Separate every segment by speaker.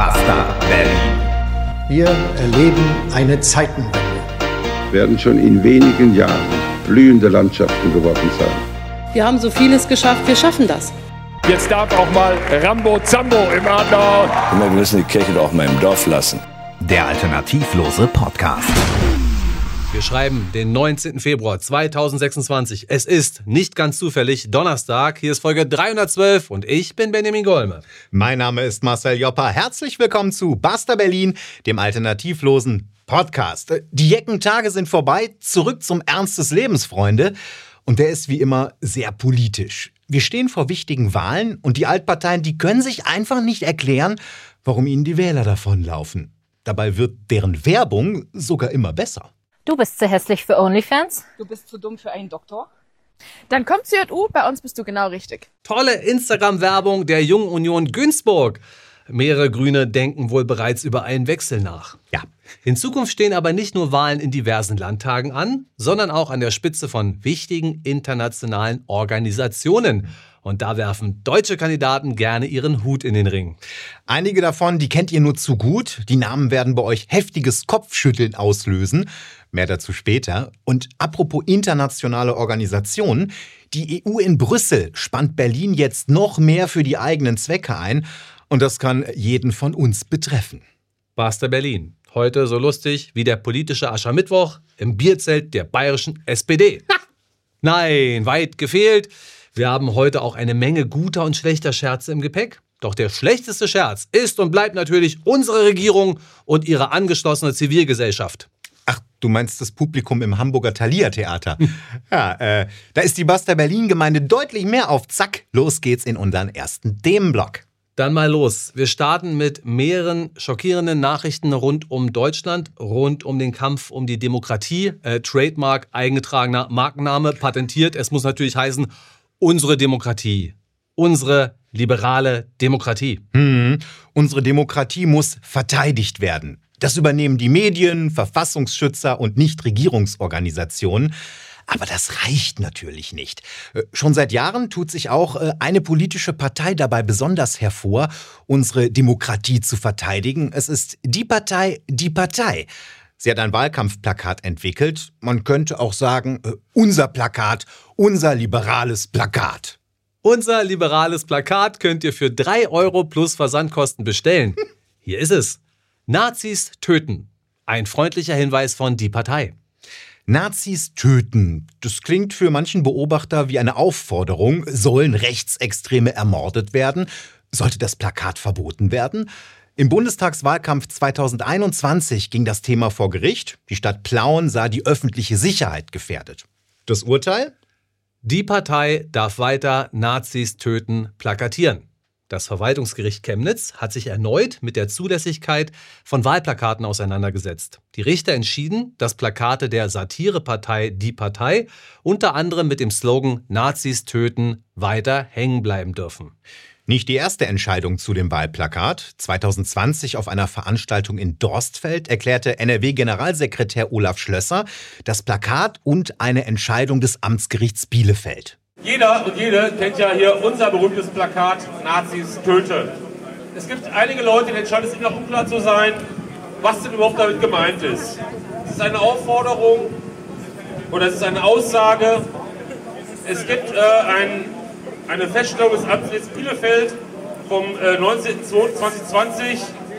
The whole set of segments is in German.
Speaker 1: Basta Berlin.
Speaker 2: Wir erleben eine Zeitenwende.
Speaker 3: Werden schon in wenigen Jahren blühende Landschaften geworden sein.
Speaker 4: Wir haben so vieles geschafft, wir schaffen das.
Speaker 5: Jetzt darf auch mal Rambo Zambo im Adenauer.
Speaker 6: Wir müssen die Kirche doch mal im Dorf lassen.
Speaker 1: Der alternativlose Podcast.
Speaker 7: Wir schreiben den 19. Februar 2026. Es ist nicht ganz zufällig Donnerstag. Hier ist Folge 312 und ich bin Benjamin Golme.
Speaker 8: Mein Name ist Marcel Joppa. Herzlich willkommen zu Basta Berlin, dem alternativlosen Podcast. Die Jeckentage sind vorbei. Zurück zum Ernst des Lebens, Freunde. Und der ist wie immer sehr politisch. Wir stehen vor wichtigen Wahlen und die Altparteien, die können sich einfach nicht erklären, warum ihnen die Wähler davonlaufen. Dabei wird deren Werbung sogar immer besser.
Speaker 9: Du bist zu hässlich für OnlyFans?
Speaker 10: Du bist zu dumm für einen Doktor? Dann komm zur JU, bei uns bist du genau richtig.
Speaker 7: Tolle Instagram-Werbung der Jungen Union Günzburg. Mehrere Grüne denken wohl bereits über einen Wechsel nach.
Speaker 8: Ja.
Speaker 7: In Zukunft stehen aber nicht nur Wahlen in diversen Landtagen an, sondern auch an der Spitze von wichtigen internationalen Organisationen. Und da werfen deutsche Kandidaten gerne ihren Hut in den Ring.
Speaker 8: Einige davon, die kennt ihr nur zu gut. Die Namen werden bei euch heftiges Kopfschütteln auslösen. Mehr dazu später. Und apropos internationale Organisationen, die EU in Brüssel spannt Berlin jetzt noch mehr für die eigenen Zwecke ein. Und das kann jeden von uns betreffen.
Speaker 7: Basta Berlin. Heute so lustig wie der politische Aschermittwoch im Bierzelt der bayerischen SPD. Nein, weit gefehlt. Wir haben heute auch eine Menge guter und schlechter Scherze im Gepäck. Doch der schlechteste Scherz ist und bleibt natürlich unsere Regierung und ihre angeschlossene Zivilgesellschaft.
Speaker 8: Ach, du meinst das Publikum im Hamburger Thalia-Theater. Ja, da ist die Basta Berlin-Gemeinde deutlich mehr auf Zack. Los geht's in unseren ersten Themenblock.
Speaker 7: Dann mal los. Wir starten mit mehreren schockierenden Nachrichten rund um Deutschland, rund um den Kampf um die Demokratie. Trademark, eingetragener Markenname, patentiert. Es muss natürlich heißen, unsere Demokratie. Unsere liberale Demokratie.
Speaker 8: Unsere Demokratie muss verteidigt werden. Das übernehmen die Medien, Verfassungsschützer und Nichtregierungsorganisationen. Aber das reicht natürlich nicht. Schon seit Jahren tut sich auch eine politische Partei dabei besonders hervor, unsere Demokratie zu verteidigen. Es ist die Partei, Die Partei. Sie hat ein Wahlkampfplakat entwickelt. Man könnte auch sagen, unser Plakat, unser liberales Plakat.
Speaker 7: Unser liberales Plakat könnt ihr für 3 € plus Versandkosten bestellen. Hier ist es. Nazis töten. Ein freundlicher Hinweis von Die Partei.
Speaker 8: Nazis töten. Das klingt für manchen Beobachter wie eine Aufforderung. Sollen Rechtsextreme ermordet werden? Sollte das Plakat verboten werden? Im Bundestagswahlkampf 2021 ging das Thema vor Gericht. Die Stadt Plauen sah die öffentliche Sicherheit gefährdet. Das Urteil?
Speaker 7: Die Partei darf weiter Nazis töten plakatieren. Das Verwaltungsgericht Chemnitz hat sich erneut mit der Zulässigkeit von Wahlplakaten auseinandergesetzt. Die Richter entschieden, dass Plakate der Satirepartei Die Partei unter anderem mit dem Slogan Nazis töten weiter hängen bleiben dürfen.
Speaker 8: Nicht die erste Entscheidung zu dem Wahlplakat. 2020 auf einer Veranstaltung in Dorstfeld erklärte NRW-Generalsekretär Olaf Schlösser das Plakat und eine Entscheidung des Amtsgerichts Bielefeld.
Speaker 11: Jeder und jede kennt ja hier unser berühmtes Plakat Nazis töten. Es gibt einige Leute, denen scheint es immer unklar zu sein, was denn überhaupt damit gemeint ist. Es ist eine Aufforderung oder es ist eine Aussage. Es gibt eine Feststellung des Amtsgerichts Bielefeld vom 19.02.2020,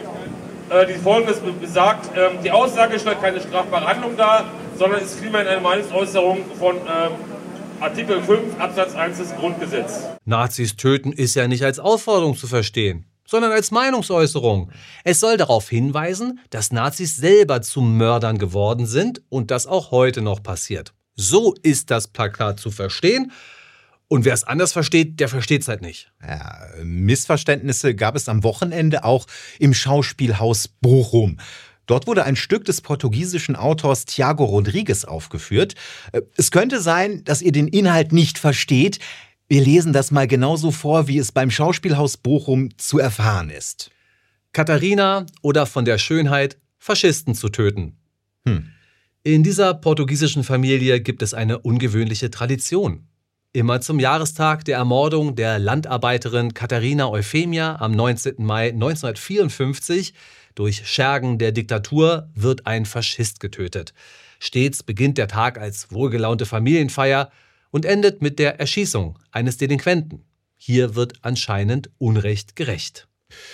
Speaker 11: die Folgendes besagt: Die Aussage stellt keine strafbare Handlung dar, sondern ist vielmehr eine Meinungsäußerung von Artikel 5 Absatz 1 des Grundgesetzes.
Speaker 7: Nazis töten ist ja nicht als Aufforderung zu verstehen, sondern als Meinungsäußerung. Es soll darauf hinweisen, dass Nazis selber zu Mördern geworden sind und das auch heute noch passiert. So ist das Plakat zu verstehen. Und wer es anders versteht, der versteht es halt nicht.
Speaker 8: Ja, Missverständnisse gab es am Wochenende auch im Schauspielhaus Bochum. Dort wurde ein Stück des portugiesischen Autors Tiago Rodrigues aufgeführt. Es könnte sein, dass ihr den Inhalt nicht versteht. Wir lesen das mal genauso vor, wie es beim Schauspielhaus Bochum zu erfahren ist.
Speaker 7: Katharina oder von der Schönheit, Faschisten zu töten. In dieser portugiesischen Familie gibt es eine ungewöhnliche Tradition. Immer zum Jahrestag der Ermordung der Landarbeiterin Katharina Euphemia am 19. Mai 1954 durch Schergen der Diktatur wird ein Faschist getötet. Stets beginnt der Tag als wohlgelaunte Familienfeier und endet mit der Erschießung eines Delinquenten. Hier wird anscheinend Unrecht gerecht.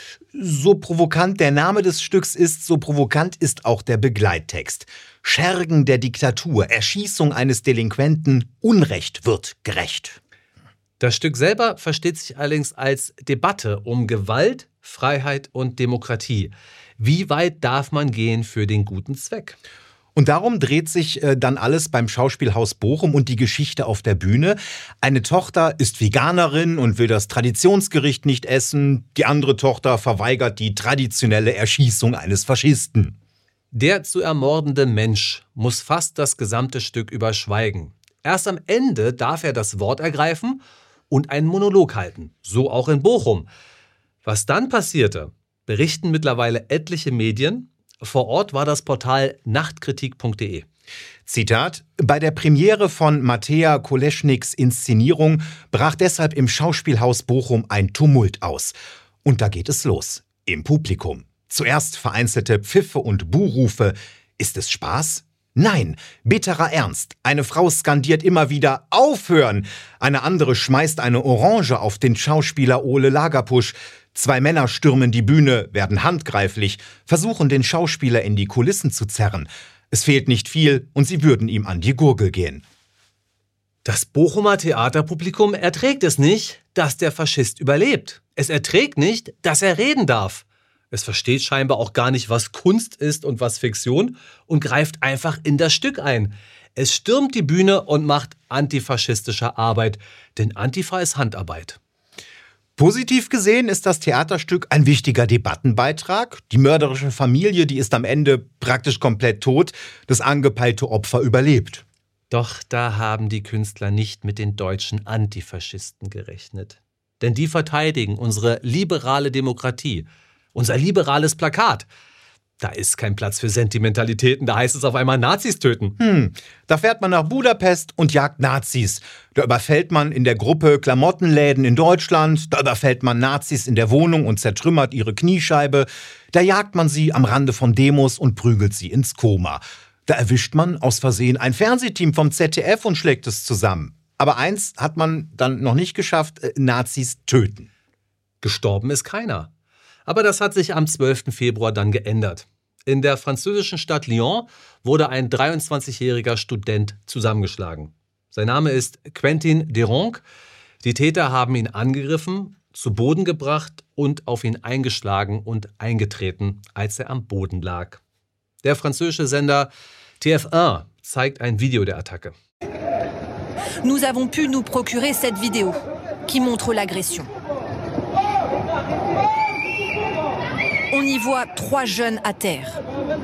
Speaker 8: So provokant der Name des Stücks ist, so provokant ist auch der Begleittext. Schergen der Diktatur, Erschießung eines Delinquenten, Unrecht wird gerecht.
Speaker 7: Das Stück selber versteht sich allerdings als Debatte um Gewalt, Freiheit und Demokratie. Wie weit darf man gehen für den guten Zweck?
Speaker 8: Und darum dreht sich dann alles beim Schauspielhaus Bochum und die Geschichte auf der Bühne. Eine Tochter ist Veganerin und will das Traditionsgericht nicht essen. Die andere Tochter verweigert die traditionelle Erschießung eines Faschisten.
Speaker 7: Der zu ermordende Mensch muss fast das gesamte Stück überschweigen. Erst am Ende darf er das Wort ergreifen und einen Monolog halten. So auch in Bochum. Was dann passierte, berichten mittlerweile etliche Medien. Vor Ort war das Portal nachtkritik.de.
Speaker 8: Zitat: Bei der Premiere von Mattea Koleschniks Inszenierung brach deshalb im Schauspielhaus Bochum ein Tumult aus. Und da geht es los. Im Publikum. Zuerst vereinzelte Pfiffe und Buhrufe. Ist es Spaß? Nein, bitterer Ernst. Eine Frau skandiert immer wieder Aufhören. Eine andere schmeißt eine Orange auf den Schauspieler Ole Lagerpusch. 2 Männer stürmen die Bühne, werden handgreiflich, versuchen den Schauspieler in die Kulissen zu zerren. Es fehlt nicht viel und sie würden ihm an die Gurgel gehen.
Speaker 7: Das Bochumer Theaterpublikum erträgt es nicht, dass der Faschist überlebt. Es erträgt nicht, dass er reden darf. Es versteht scheinbar auch gar nicht, was Kunst ist und was Fiktion und greift einfach in das Stück ein. Es stürmt die Bühne und macht antifaschistische Arbeit, denn Antifa ist Handarbeit.
Speaker 8: Positiv gesehen ist das Theaterstück ein wichtiger Debattenbeitrag. Die mörderische Familie, die ist am Ende praktisch komplett tot. Das angepeilte Opfer überlebt.
Speaker 7: Doch da haben die Künstler nicht mit den deutschen Antifaschisten gerechnet. Denn die verteidigen unsere liberale Demokratie. Unser liberales Plakat. Da ist kein Platz für Sentimentalitäten, da heißt es auf einmal Nazis töten.
Speaker 8: Da fährt man nach Budapest und jagt Nazis. Da überfällt man in der Gruppe Klamottenläden in Deutschland. Da überfällt man Nazis in der Wohnung und zertrümmert ihre Kniescheibe. Da jagt man sie am Rande von Demos und prügelt sie ins Koma. Da erwischt man aus Versehen ein Fernsehteam vom ZDF und schlägt es zusammen. Aber eins hat man dann noch nicht geschafft: Nazis töten.
Speaker 7: Gestorben ist keiner. Aber das hat sich am 12. Februar dann geändert. In der französischen Stadt Lyon wurde ein 23-jähriger Student zusammengeschlagen. Sein Name ist Quentin Deronc. Die Täter haben ihn angegriffen, zu Boden gebracht und auf ihn eingeschlagen und eingetreten, als er am Boden lag. Der französische Sender TF1 zeigt ein Video der Attacke.
Speaker 12: Nous avons pu nous procurer cette vidéo qui montre l'agression. On y voit 3 jeunes à terre.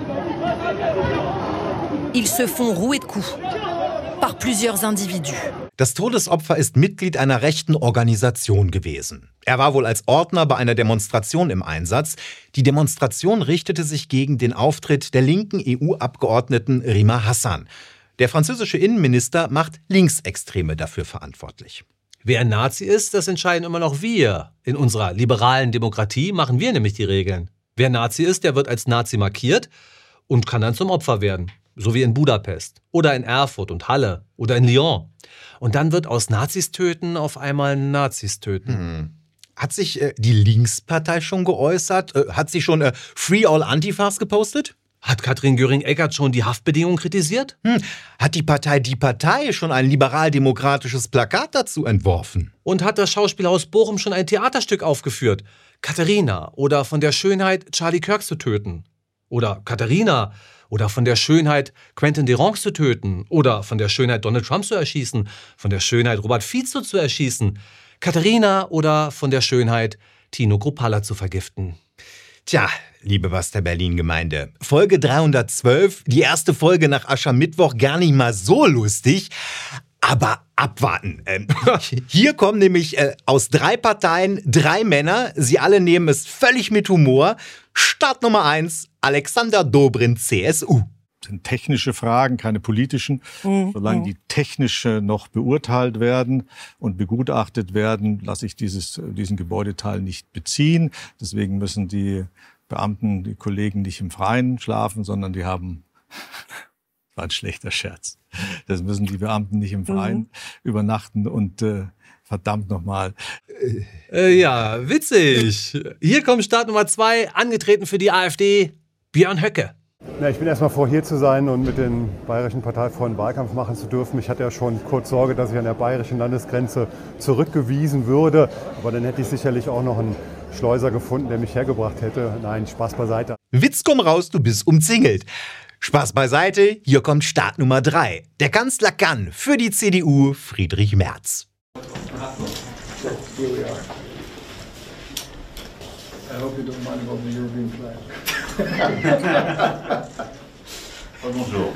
Speaker 12: Ils se font rouer de coups par plusieurs individus.
Speaker 8: Das Todesopfer ist Mitglied einer rechten Organisation gewesen. Er war wohl als Ordner bei einer Demonstration im Einsatz. Die Demonstration richtete sich gegen den Auftritt der linken EU-Abgeordneten Rima Hassan. Der französische Innenminister macht Linksextreme dafür verantwortlich.
Speaker 7: Wer ein Nazi ist, das entscheiden immer noch wir. In unserer liberalen Demokratie machen wir nämlich die Regeln. Wer Nazi ist, der wird als Nazi markiert und kann dann zum Opfer werden. So wie in Budapest oder in Erfurt und Halle oder in Lyon. Und dann wird aus Nazis töten auf einmal Nazis töten.
Speaker 8: Hat sich die Linkspartei schon geäußert? Hat sie schon Free All Antifas gepostet?
Speaker 7: Hat Katrin Göring-Eckardt schon die Haftbedingungen kritisiert?
Speaker 8: Hat die Partei schon ein liberal-demokratisches Plakat dazu entworfen?
Speaker 7: Und hat das Schauspielhaus Bochum schon ein Theaterstück aufgeführt? Katharina oder von der Schönheit Charlie Kirk zu töten? Oder Katharina oder von der Schönheit Quentin Deronc zu töten? Oder von der Schönheit Donald Trump zu erschießen? Von der Schönheit Robert Fico zu erschießen? Katharina oder von der Schönheit Tino Kruppalla zu vergiften?
Speaker 8: Tja, liebe Basta Berlin-Gemeinde, Folge 312, die erste Folge nach Aschermittwoch, gar nicht mal so lustig, aber abwarten. Hier kommen nämlich aus 3 Parteien 3 Männer, sie alle nehmen es völlig mit Humor. Start Nummer 1, Alexander Dobrindt, CSU.
Speaker 13: sind technische Fragen, keine politischen. Solange die technische noch beurteilt werden und begutachtet werden, lasse ich diesen Gebäudeteil nicht beziehen. Deswegen müssen die Beamten, die Kollegen nicht im Freien schlafen, sondern die haben, war ein schlechter Scherz, das müssen die Beamten nicht im Freien übernachten und verdammt nochmal.
Speaker 7: Ja, witzig. Hier kommt Start Nummer 2, angetreten für die AfD, Björn Höcke.
Speaker 14: Ja, ich bin erstmal froh, hier zu sein und mit den bayerischen Parteifreunden Wahlkampf machen zu dürfen. Ich hatte ja schon kurz Sorge, dass ich an der bayerischen Landesgrenze zurückgewiesen würde. Aber dann hätte ich sicherlich auch noch einen Schleuser gefunden, der mich hergebracht hätte. Nein, Spaß beiseite.
Speaker 8: Witz komm raus, du bist umzingelt. Spaß beiseite, hier kommt Start Nummer 3. Der Kanzler kann für die CDU Friedrich Merz.
Speaker 15: So, here we are. I hope you don't mind about the European flag.
Speaker 16: Bonjour.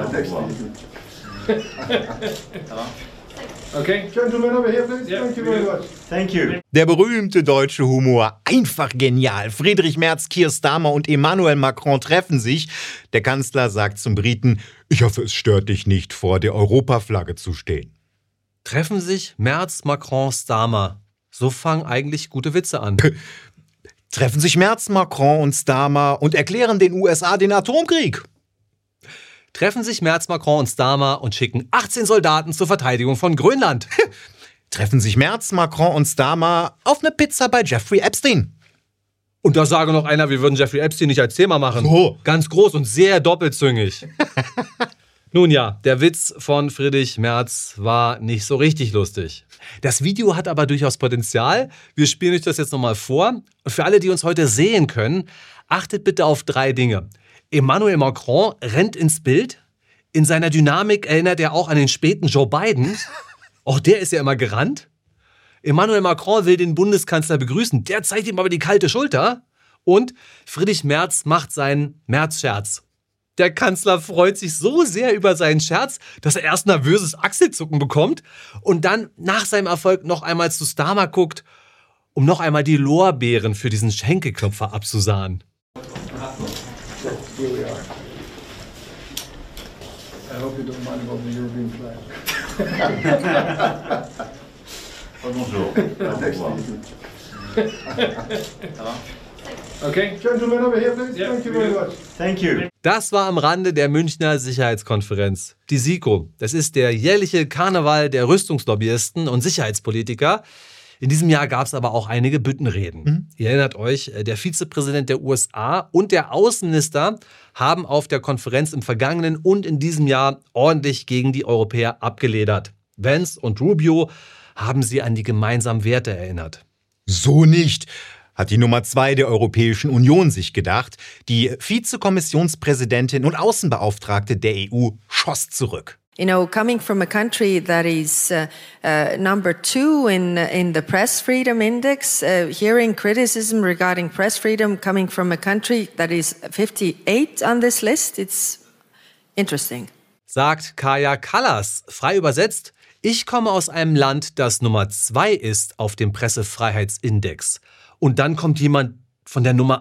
Speaker 15: Okay, gentlemen over here, please. Yeah. Thank you very much.
Speaker 16: Thank you.
Speaker 8: Der berühmte deutsche Humor, einfach genial. Friedrich Merz, Keir Starmer und Emmanuel Macron treffen sich. Der Kanzler sagt zum Briten, ich hoffe, es stört dich nicht, vor der Europaflagge zu stehen.
Speaker 7: Treffen sich Merz, Macron, Starmer. So fangen eigentlich gute Witze an.
Speaker 8: Treffen sich Merz, Macron und Starmer und erklären den USA den Atomkrieg.
Speaker 7: Treffen sich Merz, Macron und Starmer und schicken 18 Soldaten zur Verteidigung von Grönland.
Speaker 8: Treffen sich Merz, Macron und Starmer auf eine Pizza bei Jeffrey Epstein.
Speaker 7: Und da sage noch einer, wir würden Jeffrey Epstein nicht als Thema machen.
Speaker 8: Oh.
Speaker 7: Ganz groß und sehr doppelzüngig. Nun ja, der Witz von Friedrich Merz war nicht so richtig lustig. Das Video hat aber durchaus Potenzial. Wir spielen euch das jetzt nochmal vor. Und für alle, die uns heute sehen können, achtet bitte auf 3 Dinge. Emmanuel Macron rennt ins Bild. In seiner Dynamik erinnert er auch an den späten Joe Biden. Auch der ist ja immer gerannt. Emmanuel Macron will den Bundeskanzler begrüßen. Der zeigt ihm aber die kalte Schulter. Und Friedrich Merz macht seinen Merz-Scherz. Der Kanzler freut sich so sehr über seinen Scherz, dass er erst nervöses Achselzucken bekommt und dann nach seinem Erfolg noch einmal zu Starmer guckt, um noch einmal die Lorbeeren für diesen Schenkelklopfer abzusahen.
Speaker 15: So, here we are. I hope you don't mind about the European flag.
Speaker 16: Bonjour.
Speaker 15: Okay, gentlemen over here, please. Thank you very much.
Speaker 16: Thank you.
Speaker 7: Das war am Rande der Münchner Sicherheitskonferenz. Die SIKO, das ist der jährliche Karneval der Rüstungslobbyisten und Sicherheitspolitiker. In diesem Jahr gab es aber auch einige Büttenreden. Ihr erinnert euch, der Vizepräsident der USA und der Außenminister haben auf der Konferenz im vergangenen und in diesem Jahr ordentlich gegen die Europäer abgeledert. Vance und Rubio haben sie an die gemeinsamen Werte erinnert.
Speaker 8: So nicht, hat die Nummer 2 der Europäischen Union sich gedacht. Die Vizekommissionspräsidentin und Außenbeauftragte der EU schoss zurück.
Speaker 17: You know, coming from a country that is number 2 in the Press Freedom Index, hearing criticism regarding press freedom coming from a country that is 58 on this list, it's interesting.
Speaker 7: Sagt Kaja Kallas, frei übersetzt, ich komme aus einem Land, das Nummer 2 ist auf dem Pressefreiheitsindex. Und dann kommt jemand von der Nummer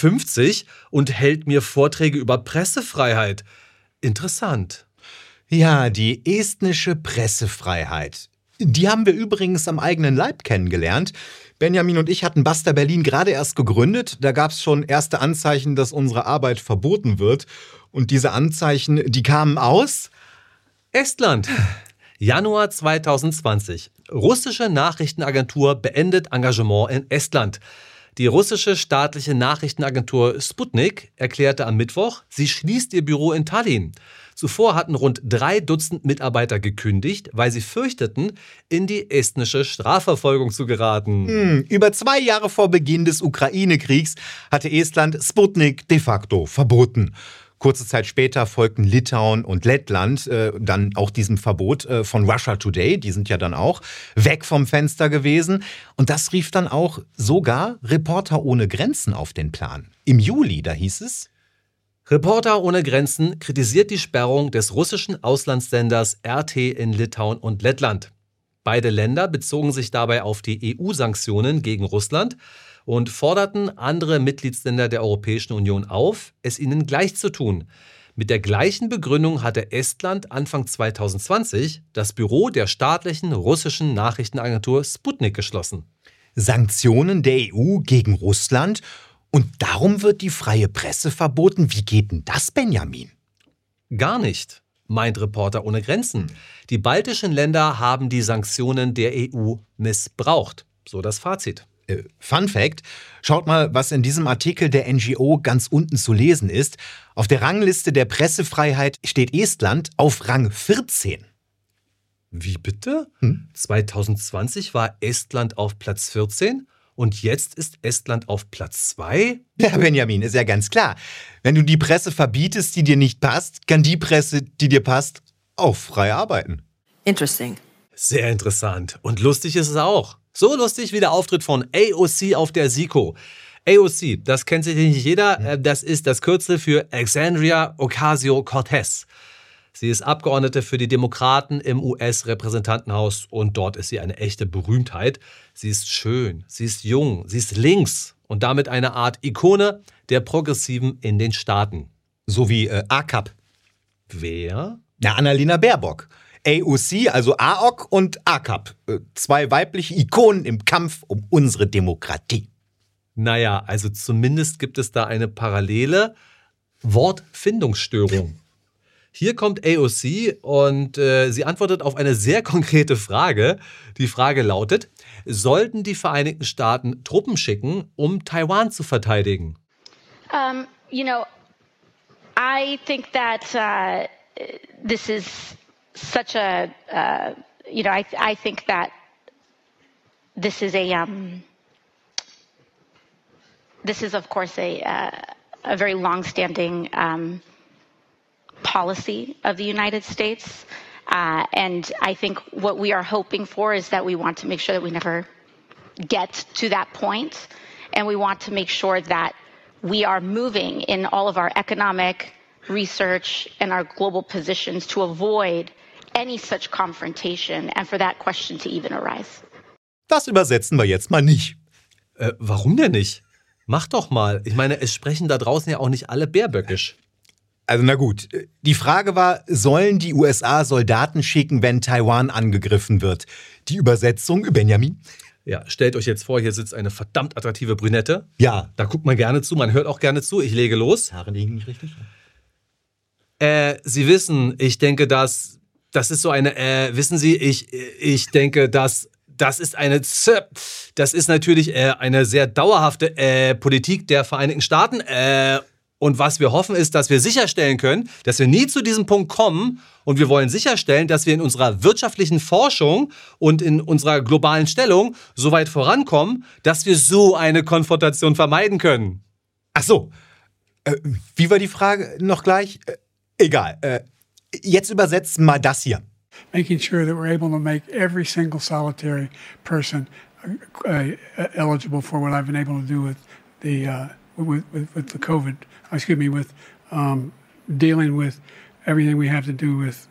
Speaker 7: 58 und hält mir Vorträge über Pressefreiheit. Interessant.
Speaker 8: Ja, die estnische Pressefreiheit. Die haben wir übrigens am eigenen Leib kennengelernt. Benjamin und ich hatten Basta Berlin gerade erst gegründet. Da gab es schon erste Anzeichen, dass unsere Arbeit verboten wird. Und diese Anzeichen, die kamen aus
Speaker 7: Estland. Januar 2020. Russische Nachrichtenagentur beendet Engagement in Estland. Die russische staatliche Nachrichtenagentur Sputnik erklärte am Mittwoch, sie schließt ihr Büro in Tallinn. Zuvor hatten rund 3 Dutzend Mitarbeiter gekündigt, weil sie fürchteten, in die estnische Strafverfolgung zu geraten.
Speaker 8: Über 2 Jahre vor Beginn des Ukraine-Kriegs hatte Estland Sputnik de facto verboten. Kurze Zeit später folgten Litauen und Lettland dann auch diesem Verbot von Russia Today. Die sind ja dann auch weg vom Fenster gewesen. Und das rief dann auch sogar Reporter ohne Grenzen auf den Plan. Im Juli, da hieß es:
Speaker 7: Reporter ohne Grenzen kritisiert die Sperrung des russischen Auslandssenders RT in Litauen und Lettland. Beide Länder bezogen sich dabei auf die EU-Sanktionen gegen Russland und forderten andere Mitgliedsländer der Europäischen Union auf, es ihnen gleich zu tun. Mit der gleichen Begründung hatte Estland Anfang 2020 das Büro der staatlichen russischen Nachrichtenagentur Sputnik geschlossen.
Speaker 8: Sanktionen der EU gegen Russland? Und darum wird die freie Presse verboten? Wie geht denn das, Benjamin?
Speaker 7: Gar nicht, meint Reporter ohne Grenzen. Die baltischen Länder haben die Sanktionen der EU missbraucht. So das Fazit.
Speaker 8: Fun Fact, schaut mal, was in diesem Artikel der NGO ganz unten zu lesen ist. Auf der Rangliste der Pressefreiheit steht Estland auf Rang 14.
Speaker 7: Wie bitte? 2020 war Estland auf Platz 14 und jetzt ist Estland auf Platz 2?
Speaker 8: Ja, Benjamin, ist ja ganz klar. Wenn du die Presse verbietest, die dir nicht passt, kann die Presse, die dir passt, auch frei arbeiten.
Speaker 17: Interesting.
Speaker 7: Sehr interessant. Und lustig ist es auch. So lustig wie der Auftritt von AOC auf der SIKO. AOC, das kennt sich nicht jeder, das ist das Kürzel für Alexandria Ocasio-Cortez. Sie ist Abgeordnete für die Demokraten im US-Repräsentantenhaus und dort ist sie eine echte Berühmtheit. Sie ist schön, sie ist jung, sie ist links und damit eine Art Ikone der Progressiven in den Staaten.
Speaker 8: So wie AKAP.
Speaker 7: Wer?
Speaker 8: Na, Annalena Baerbock. AOC, also AOC und AKAP. 2 weibliche Ikonen im Kampf um unsere Demokratie.
Speaker 7: Naja, also zumindest gibt es da eine parallele Wortfindungsstörung. Hier kommt AOC und sie antwortet auf eine sehr konkrete Frage. Die Frage lautet, sollten die Vereinigten Staaten Truppen schicken, um Taiwan zu verteidigen?
Speaker 18: I think that this is such a, I think that this is of course a very long-standing policy of the United States. And I think what we are hoping for is that we want to make sure that we never get to that point. And we want to make sure that we are moving in all of our economic research and our global positions to avoid any such confrontation and for that question to even arise.
Speaker 8: Das übersetzen wir jetzt mal nicht.
Speaker 7: Warum denn nicht? Mach doch mal. Ich meine, es sprechen da draußen ja auch nicht alle bärböckisch.
Speaker 8: Also na gut, die Frage war, sollen die USA Soldaten schicken, wenn Taiwan angegriffen wird? Die Übersetzung, Benjamin?
Speaker 7: Ja, stellt euch jetzt vor, hier sitzt eine verdammt attraktive Brünette.
Speaker 8: Ja.
Speaker 7: Da guckt man gerne zu, man hört auch gerne zu. Ich lege los.
Speaker 8: Haare liegen nicht richtig.
Speaker 7: Sie wissen, ich denke, das ist so eine, wissen Sie, ich denke, das ist natürlich eine sehr dauerhafte Politik der Vereinigten Staaten. Und was wir hoffen ist, dass wir sicherstellen können, dass wir nie zu diesem Punkt kommen. Und wir wollen sicherstellen, dass wir in unserer wirtschaftlichen Forschung und in unserer globalen Stellung so weit vorankommen, dass wir so eine Konfrontation vermeiden können.
Speaker 8: Ach so. Wie war die Frage noch gleich? Egal. Jetzt übersetzen mal das hier.
Speaker 19: Making sure that we're able to make every single solitary person eligible for what I've been able to do with the COVID. With dealing with everything we have to do with.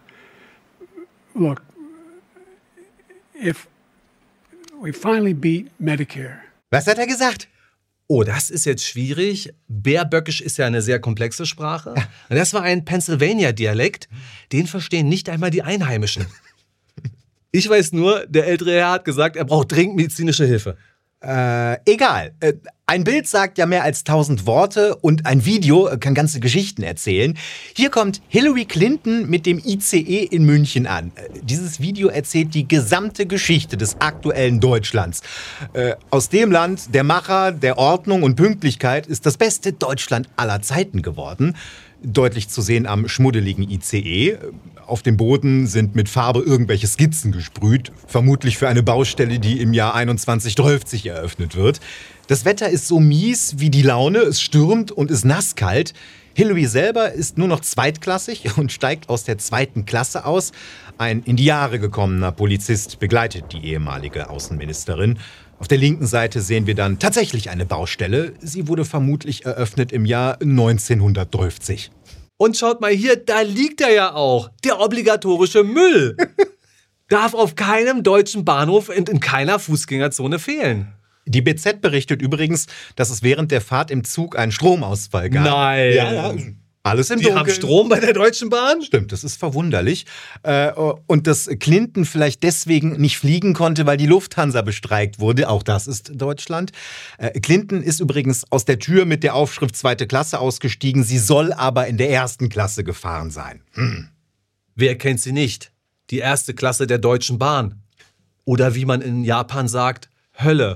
Speaker 19: Look, if we finally beat Medicare.
Speaker 8: Was hat er gesagt?
Speaker 7: Oh, das ist jetzt schwierig. Bärböckisch ist ja eine sehr komplexe Sprache. Und das war ein Pennsylvania-Dialekt. Den verstehen nicht einmal die Einheimischen. Ich weiß nur, der ältere Herr hat gesagt, er braucht dringend medizinische Hilfe.
Speaker 8: Egal. Ein Bild sagt ja mehr als 1000 Worte und ein Video kann ganze Geschichten erzählen. Hier kommt Hillary Clinton mit dem ICE in München an. Dieses Video erzählt die gesamte Geschichte des aktuellen Deutschlands. Aus dem Land der Macher, der Ordnung und Pünktlichkeit ist das beste Deutschland aller Zeiten geworden. Deutlich zu sehen am schmuddeligen ICE. Auf dem Boden sind mit Farbe irgendwelche Skizzen gesprüht. Vermutlich für eine Baustelle, die im Jahr 2112 eröffnet wird. Das Wetter ist so mies wie die Laune. Es stürmt und ist nasskalt. Hillary selber ist nur noch zweitklassig und steigt aus der 2. Klasse aus. Ein in die Jahre gekommener Polizist begleitet die ehemalige Außenministerin. Auf der linken Seite sehen wir dann tatsächlich eine Baustelle. Sie wurde vermutlich eröffnet im Jahr 1912.
Speaker 7: Und schaut mal hier, da liegt er ja auch. Der obligatorische Müll. Darf auf keinem deutschen Bahnhof und in keiner Fußgängerzone fehlen.
Speaker 8: Die BZ berichtet übrigens, dass es während der Fahrt im Zug einen Stromausfall gab.
Speaker 7: Nein.
Speaker 8: Ja. Alles im
Speaker 7: Die
Speaker 8: Dunkeln.
Speaker 7: haben Strom bei der Deutschen Bahn?
Speaker 8: Stimmt, das ist verwunderlich. Und dass Clinton vielleicht deswegen nicht fliegen konnte, weil die Lufthansa bestreikt wurde. Auch das ist Deutschland. Clinton ist übrigens aus der Tür mit der Aufschrift 2. Klasse ausgestiegen. Sie soll aber in der 1. Klasse gefahren sein.
Speaker 7: Wer kennt sie nicht? Die 1. Klasse der Deutschen Bahn. Oder wie man in Japan sagt, Hölle.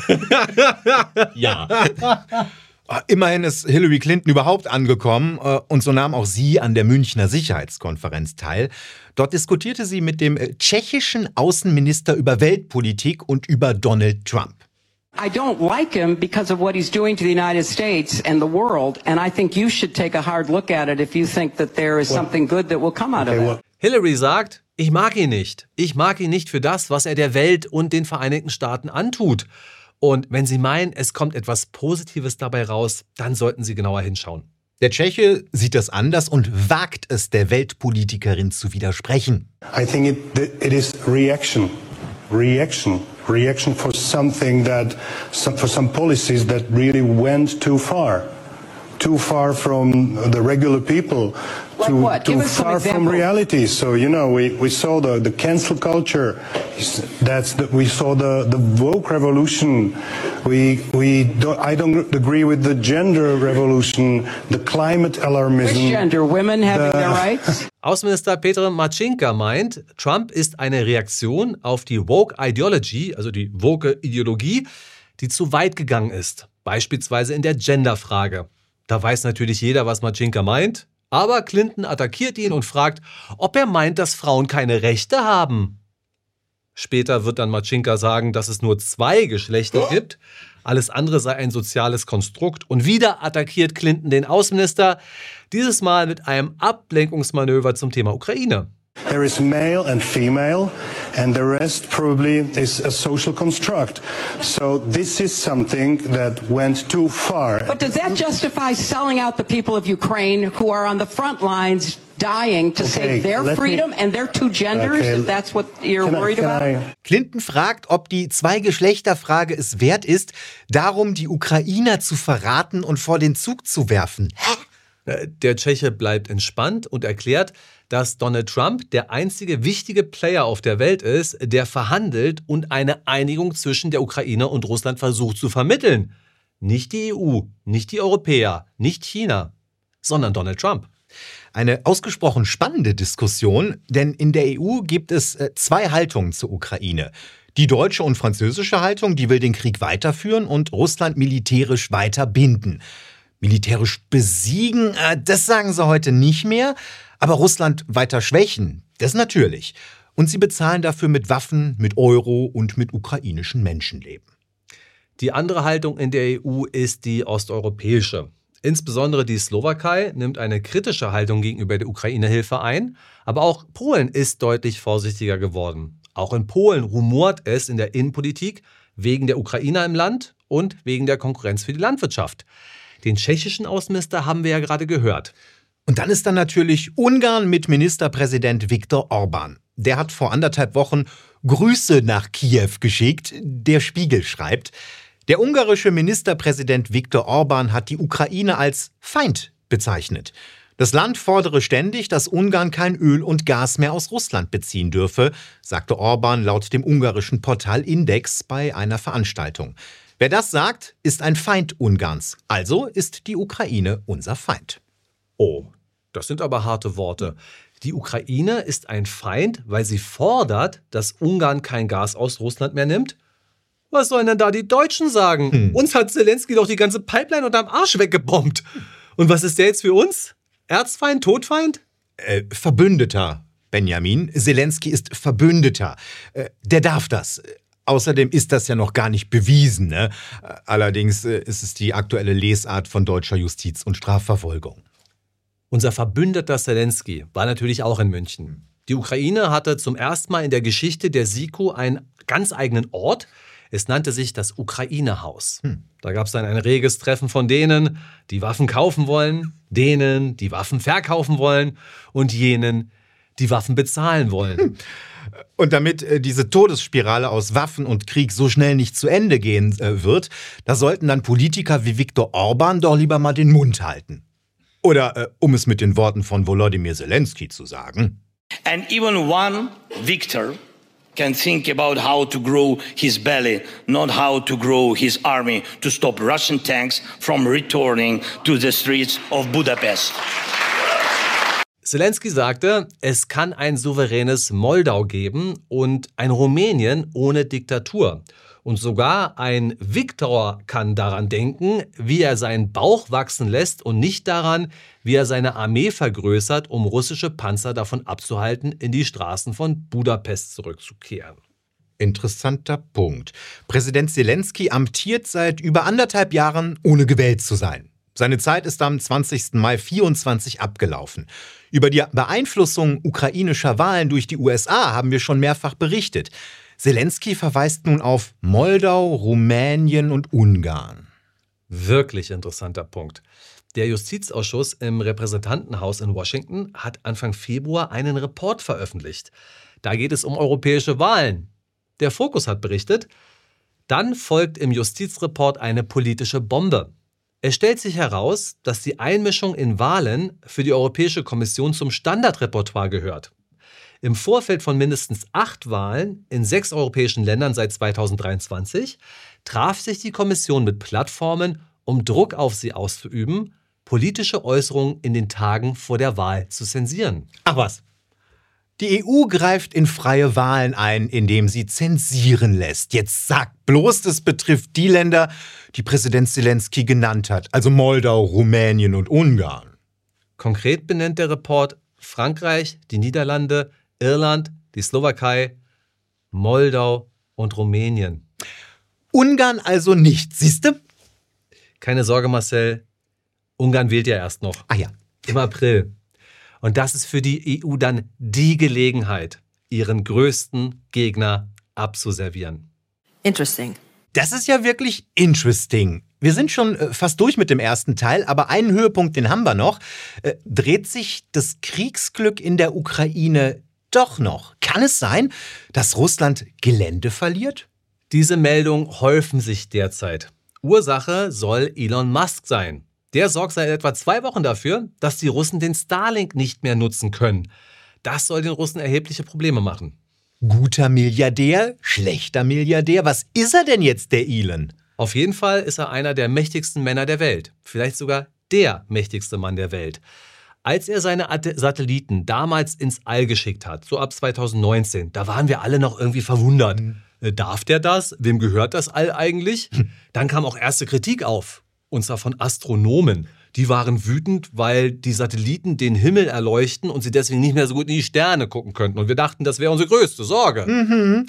Speaker 8: Ja. Immerhin ist Hillary Clinton überhaupt angekommen und so nahm auch sie an der Münchner Sicherheitskonferenz teil. Dort diskutierte sie mit dem tschechischen Außenminister über Weltpolitik und über Donald Trump.
Speaker 20: I don't like him because of what he's doing to the United States and the world, and I think you should take a hard look at it if you think that there is something good that will come out of it.
Speaker 7: Hillary sagt, ich mag ihn nicht. Ich mag ihn nicht für das, was er der Welt und den Vereinigten Staaten antut. Und wenn Sie meinen, es kommt etwas Positives dabei raus, dann sollten Sie genauer hinschauen.
Speaker 8: Der Tscheche sieht das anders und wagt es, der Weltpolitikerin zu widersprechen.
Speaker 21: I think it is reaction for something that, for some policies that really went too far from the regular people, too far from reality. So, you know, we saw the cancel culture, we saw the woke revolution, I don't agree with the gender revolution, the climate alarmism.
Speaker 20: Which gender? Women having their rights?
Speaker 7: Außenminister Petr Marcinka meint, Trump ist eine Reaktion auf die Woke Ideology, also die woke Ideologie, die zu weit gegangen ist. Beispielsweise in der Genderfrage. Da weiß natürlich jeder, was Marcinka meint. Aber Clinton attackiert ihn und fragt, ob er meint, dass Frauen keine Rechte haben. Später wird dann Marcinka sagen, dass es nur 2 Geschlechter gibt. Alles andere sei ein soziales Konstrukt. Und wieder attackiert Clinton den Außenminister. Dieses Mal mit einem Ablenkungsmanöver zum Thema Ukraine.
Speaker 21: There is male and female, and the rest probably is a social construct. So this is something that went too far.
Speaker 20: But does that justify selling out the people of Ukraine who are on the front lines dying to save their freedom and their 2 genders? If that's what you're worried about?
Speaker 8: Clinton fragt, ob die 2-Geschlechter-Frage es wert ist, darum die Ukrainer zu verraten und vor den Zug zu werfen.
Speaker 7: Der Tscheche bleibt entspannt und erklärt, dass Donald Trump der einzige wichtige Player auf der Welt ist, der verhandelt und eine Einigung zwischen der Ukraine und Russland versucht zu vermitteln. Nicht die EU, nicht die Europäer, nicht China, sondern Donald Trump.
Speaker 8: Eine ausgesprochen spannende Diskussion, denn in der EU gibt es 2 Haltungen zur Ukraine. Die deutsche und französische Haltung, die will den Krieg weiterführen und Russland militärisch weiter binden. Militärisch besiegen, das sagen sie heute nicht mehr, aber Russland weiter schwächen, das natürlich. Und sie bezahlen dafür mit Waffen, mit Euro und mit ukrainischen Menschenleben.
Speaker 7: Die andere Haltung in der EU ist die osteuropäische. Insbesondere die Slowakei nimmt eine kritische Haltung gegenüber der Ukraine-Hilfe ein, aber auch Polen ist deutlich vorsichtiger geworden. Auch in Polen rumort es in der Innenpolitik wegen der Ukrainer im Land und wegen der Konkurrenz für die Landwirtschaft. Den tschechischen Außenminister haben wir ja gerade gehört.
Speaker 8: Und dann ist da natürlich Ungarn mit Ministerpräsident Viktor Orbán. Der hat vor 1,5 Wochen Grüße nach Kiew geschickt. Der Spiegel schreibt, der ungarische Ministerpräsident Viktor Orbán hat die Ukraine als Feind bezeichnet. Das Land fordere ständig, dass Ungarn kein Öl und Gas mehr aus Russland beziehen dürfe, sagte Orbán laut dem ungarischen Portal Index bei einer Veranstaltung. Wer das sagt, ist ein Feind Ungarns. Also ist die Ukraine unser Feind.
Speaker 7: Oh, das sind aber harte Worte. Die Ukraine ist ein Feind, weil sie fordert, dass Ungarn kein Gas aus Russland mehr nimmt? Was sollen denn da die Deutschen sagen? Uns hat Zelensky doch die ganze Pipeline unterm Arsch weggebombt. Und was ist der jetzt für uns? Erzfeind, Todfeind?
Speaker 8: Verbündeter, Benjamin. Zelensky ist Verbündeter. Der darf das. Außerdem ist das ja noch gar nicht bewiesen, ne? Allerdings ist es die aktuelle Lesart von deutscher Justiz und Strafverfolgung.
Speaker 7: Unser Verbündeter Zelensky war natürlich auch in München. Die Ukraine hatte zum ersten Mal in der Geschichte der SIKO einen ganz eigenen Ort. Es nannte sich das Ukraine-Haus. Da gab es dann ein reges Treffen von denen, die Waffen kaufen wollen, denen, die Waffen verkaufen wollen und jenen, die Waffen bezahlen wollen.
Speaker 8: Und damit diese Todesspirale aus Waffen und Krieg so schnell nicht zu Ende gehen wird, da sollten dann Politiker wie Viktor Orbán doch lieber mal den Mund halten. Oder um es mit den Worten von Volodymyr Zelensky zu sagen.
Speaker 2: And even one victor can think about how to grow his belly, not how to grow his army to stop Russian tanks from returning to the streets of Budapest.
Speaker 7: Zelensky sagte, es kann ein souveränes Moldau geben und ein Rumänien ohne Diktatur. Und sogar ein Viktor kann daran denken, wie er seinen Bauch wachsen lässt und nicht daran, wie er seine Armee vergrößert, um russische Panzer davon abzuhalten, in die Straßen von Budapest zurückzukehren.
Speaker 8: Interessanter Punkt. Präsident Zelensky amtiert seit über 1,5 Jahren, ohne gewählt zu sein. Seine Zeit ist am 20. Mai 2024 abgelaufen. Über die Beeinflussung ukrainischer Wahlen durch die USA haben wir schon mehrfach berichtet. Zelensky verweist nun auf Moldau, Rumänien und Ungarn.
Speaker 7: Wirklich interessanter Punkt. Der Justizausschuss im Repräsentantenhaus in Washington hat Anfang Februar einen Report veröffentlicht. Da geht es um europäische Wahlen. Der Focus hat berichtet, dann folgt im Justizreport eine politische Bombe. Es stellt sich heraus, dass die Einmischung in Wahlen für die Europäische Kommission zum Standardrepertoire gehört. Im Vorfeld von mindestens 8 Wahlen in 6 europäischen Ländern seit 2023 traf sich die Kommission mit Plattformen, um Druck auf sie auszuüben, politische Äußerungen in den Tagen vor der Wahl zu zensieren.
Speaker 8: Ach was. Die EU greift in freie Wahlen ein, indem sie zensieren lässt. Jetzt sagt bloß, das betrifft die Länder, die Präsident Zelensky genannt hat, also Moldau, Rumänien und Ungarn.
Speaker 7: Konkret benennt der Report Frankreich, die Niederlande, Irland, die Slowakei, Moldau und Rumänien.
Speaker 8: Ungarn also nicht, siehste?
Speaker 7: Keine Sorge, Marcel. Ungarn wählt ja erst noch.
Speaker 8: Ah ja.
Speaker 7: Im April. Und das ist für die EU dann die Gelegenheit, ihren größten Gegner abzuservieren.
Speaker 17: Interesting.
Speaker 8: Das ist ja wirklich interesting. Wir sind schon fast durch mit dem ersten Teil, aber einen Höhepunkt, den haben wir noch. Dreht sich das Kriegsglück in der Ukraine doch noch? Kann es sein, dass Russland Gelände verliert?
Speaker 7: Diese Meldungen häufen sich derzeit. Ursache soll Elon Musk sein. Der sorgt seit etwa 2 Wochen dafür, dass die Russen den Starlink nicht mehr nutzen können. Das soll den Russen erhebliche Probleme machen.
Speaker 8: Guter Milliardär, schlechter Milliardär, was ist er denn jetzt, der Elon?
Speaker 7: Auf jeden Fall ist er einer der mächtigsten Männer der Welt. Vielleicht sogar der mächtigste Mann der Welt. Als er seine Satelliten damals ins All geschickt hat, so ab 2019, da waren wir alle noch irgendwie verwundert. Darf der das? Wem gehört das All eigentlich? Dann kam auch erste Kritik auf. Und zwar von Astronomen. Die waren wütend, weil die Satelliten den Himmel erleuchten und sie deswegen nicht mehr so gut in die Sterne gucken könnten. Und wir dachten, das wäre unsere größte Sorge.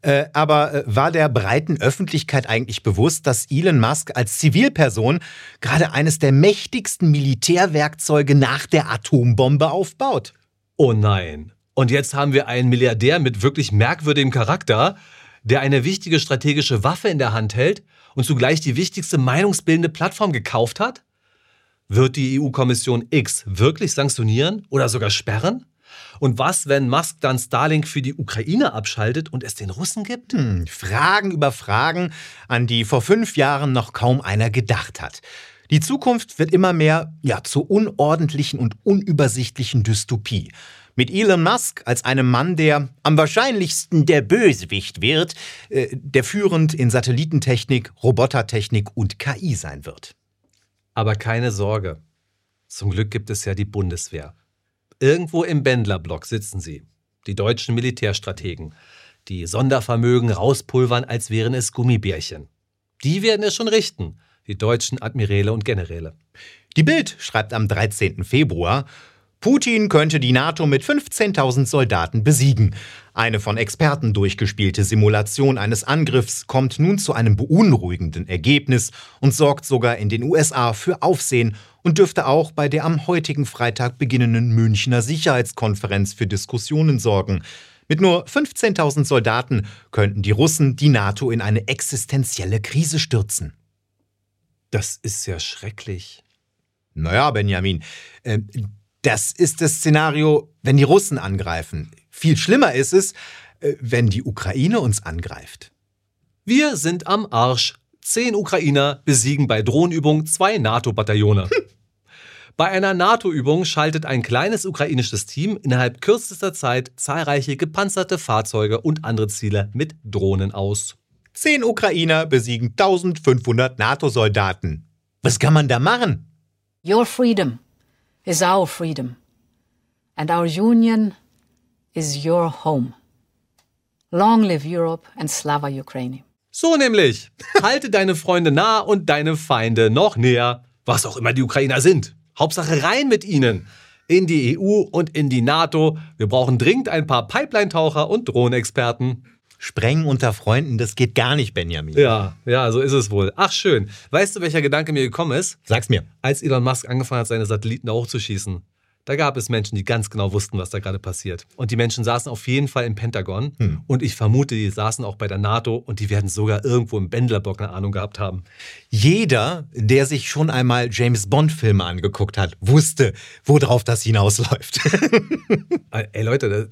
Speaker 8: Aber war der breiten Öffentlichkeit eigentlich bewusst, dass Elon Musk als Zivilperson gerade eines der mächtigsten Militärwerkzeuge nach der Atombombe aufbaut?
Speaker 7: Oh nein. Und jetzt haben wir einen Milliardär mit wirklich merkwürdigem Charakter, der eine wichtige strategische Waffe in der Hand hält und zugleich die wichtigste meinungsbildende Plattform gekauft hat? Wird die EU-Kommission X wirklich sanktionieren oder sogar sperren? Und was, wenn Musk dann Starlink für die Ukraine abschaltet und es den Russen gibt?
Speaker 8: Fragen über Fragen, an die vor 5 Jahren noch kaum einer gedacht hat. Die Zukunft wird immer mehr zur unordentlichen und unübersichtlichen Dystopie. Mit Elon Musk als einem Mann, der am wahrscheinlichsten der Bösewicht wird, der führend in Satellitentechnik, Robotertechnik und KI sein wird.
Speaker 7: Aber keine Sorge. Zum Glück gibt es ja die Bundeswehr. Irgendwo im Bendlerblock sitzen sie, die deutschen Militärstrategen, die Sondervermögen rauspulvern, als wären es Gummibärchen. Die werden es schon richten, die deutschen Admiräle und Generäle.
Speaker 8: Die Bild schreibt am 13. Februar, Putin könnte die NATO mit 15.000 Soldaten besiegen. Eine von Experten durchgespielte Simulation eines Angriffs kommt nun zu einem beunruhigenden Ergebnis und sorgt sogar in den USA für Aufsehen und dürfte auch bei der am heutigen Freitag beginnenden Münchner Sicherheitskonferenz für Diskussionen sorgen. Mit nur 15.000 Soldaten könnten die Russen die NATO in eine existenzielle Krise stürzen.
Speaker 7: Das ist ja schrecklich.
Speaker 8: Naja, Benjamin, das ist das Szenario, wenn die Russen angreifen. Viel schlimmer ist es, wenn die Ukraine uns angreift.
Speaker 7: Wir sind am Arsch. 10 Ukrainer besiegen bei Drohnenübung 2 NATO-Bataillone. Bei einer NATO-Übung schaltet ein kleines ukrainisches Team innerhalb kürzester Zeit zahlreiche gepanzerte Fahrzeuge und andere Ziele mit Drohnen aus.
Speaker 8: 10 Ukrainer besiegen 1500 NATO-Soldaten. Was kann man da machen?
Speaker 3: Your freedom is our freedom. And our union is your home. Long live Europe and Slava Ukraini.
Speaker 7: So nämlich. Halte deine Freunde nah und deine Feinde noch näher. Was auch immer die Ukrainer sind. Hauptsache rein mit ihnen. In die EU und in die NATO. Wir brauchen dringend ein paar Pipeline-Taucher und Drohnenexperten.
Speaker 8: Sprengen unter Freunden, das geht gar nicht, Benjamin.
Speaker 7: Ja, so ist es wohl. Ach schön. Weißt du, welcher Gedanke mir gekommen ist?
Speaker 8: Sag's mir.
Speaker 7: Als Elon Musk angefangen hat, seine Satelliten hochzuschießen. Da gab es Menschen, die ganz genau wussten, was da gerade passiert. Und die Menschen saßen auf jeden Fall im Pentagon. Und ich vermute, die saßen auch bei der NATO und die werden sogar irgendwo im Bendlerblock eine Ahnung gehabt haben.
Speaker 8: Jeder, der sich schon einmal James-Bond-Filme angeguckt hat, wusste, worauf das hinausläuft.
Speaker 7: Ey Leute,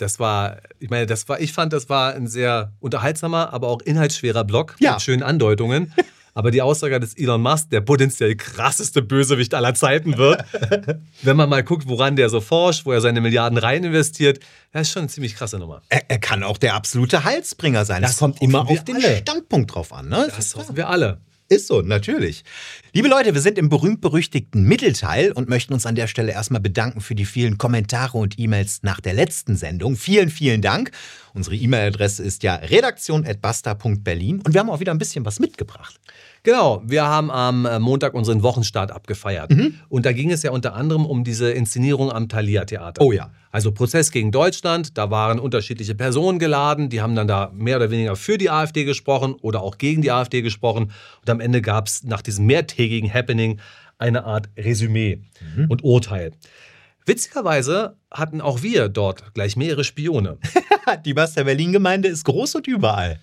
Speaker 7: ich fand, das war ein sehr unterhaltsamer, aber auch inhaltsschwerer Block mit schönen Andeutungen. Aber die Aussage des Elon Musk, der potenziell krasseste Bösewicht aller Zeiten wird, wenn man mal guckt, woran der so forscht, wo er seine Milliarden rein investiert, das ist schon eine ziemlich krasse Nummer.
Speaker 8: Er kann auch der absolute Heilsbringer sein. Das kommt immer auf den Standpunkt drauf an. Ne?
Speaker 7: Das hoffen wir alle.
Speaker 8: Ist so, natürlich. Liebe Leute, wir sind im berühmt-berüchtigten Mittelteil und möchten uns an der Stelle erstmal bedanken für die vielen Kommentare und E-Mails nach der letzten Sendung. Vielen, vielen Dank. Unsere E-Mail-Adresse ist ja redaktion@basta.berlin und wir haben auch wieder ein bisschen was mitgebracht.
Speaker 7: Genau, wir haben am Montag unseren Wochenstart abgefeiert. Und da ging es ja unter anderem um diese Inszenierung am Thalia-Theater.
Speaker 8: Oh ja.
Speaker 7: Also Prozess gegen Deutschland, da waren unterschiedliche Personen geladen, die haben dann da mehr oder weniger für die AfD gesprochen oder auch gegen die AfD gesprochen. Und am Ende gab es nach diesem mehrtägigen Happening eine Art Resümee und Urteil. Witzigerweise hatten auch wir dort gleich mehrere Spione.
Speaker 8: Die Basta-Berlin-Gemeinde ist groß und überall.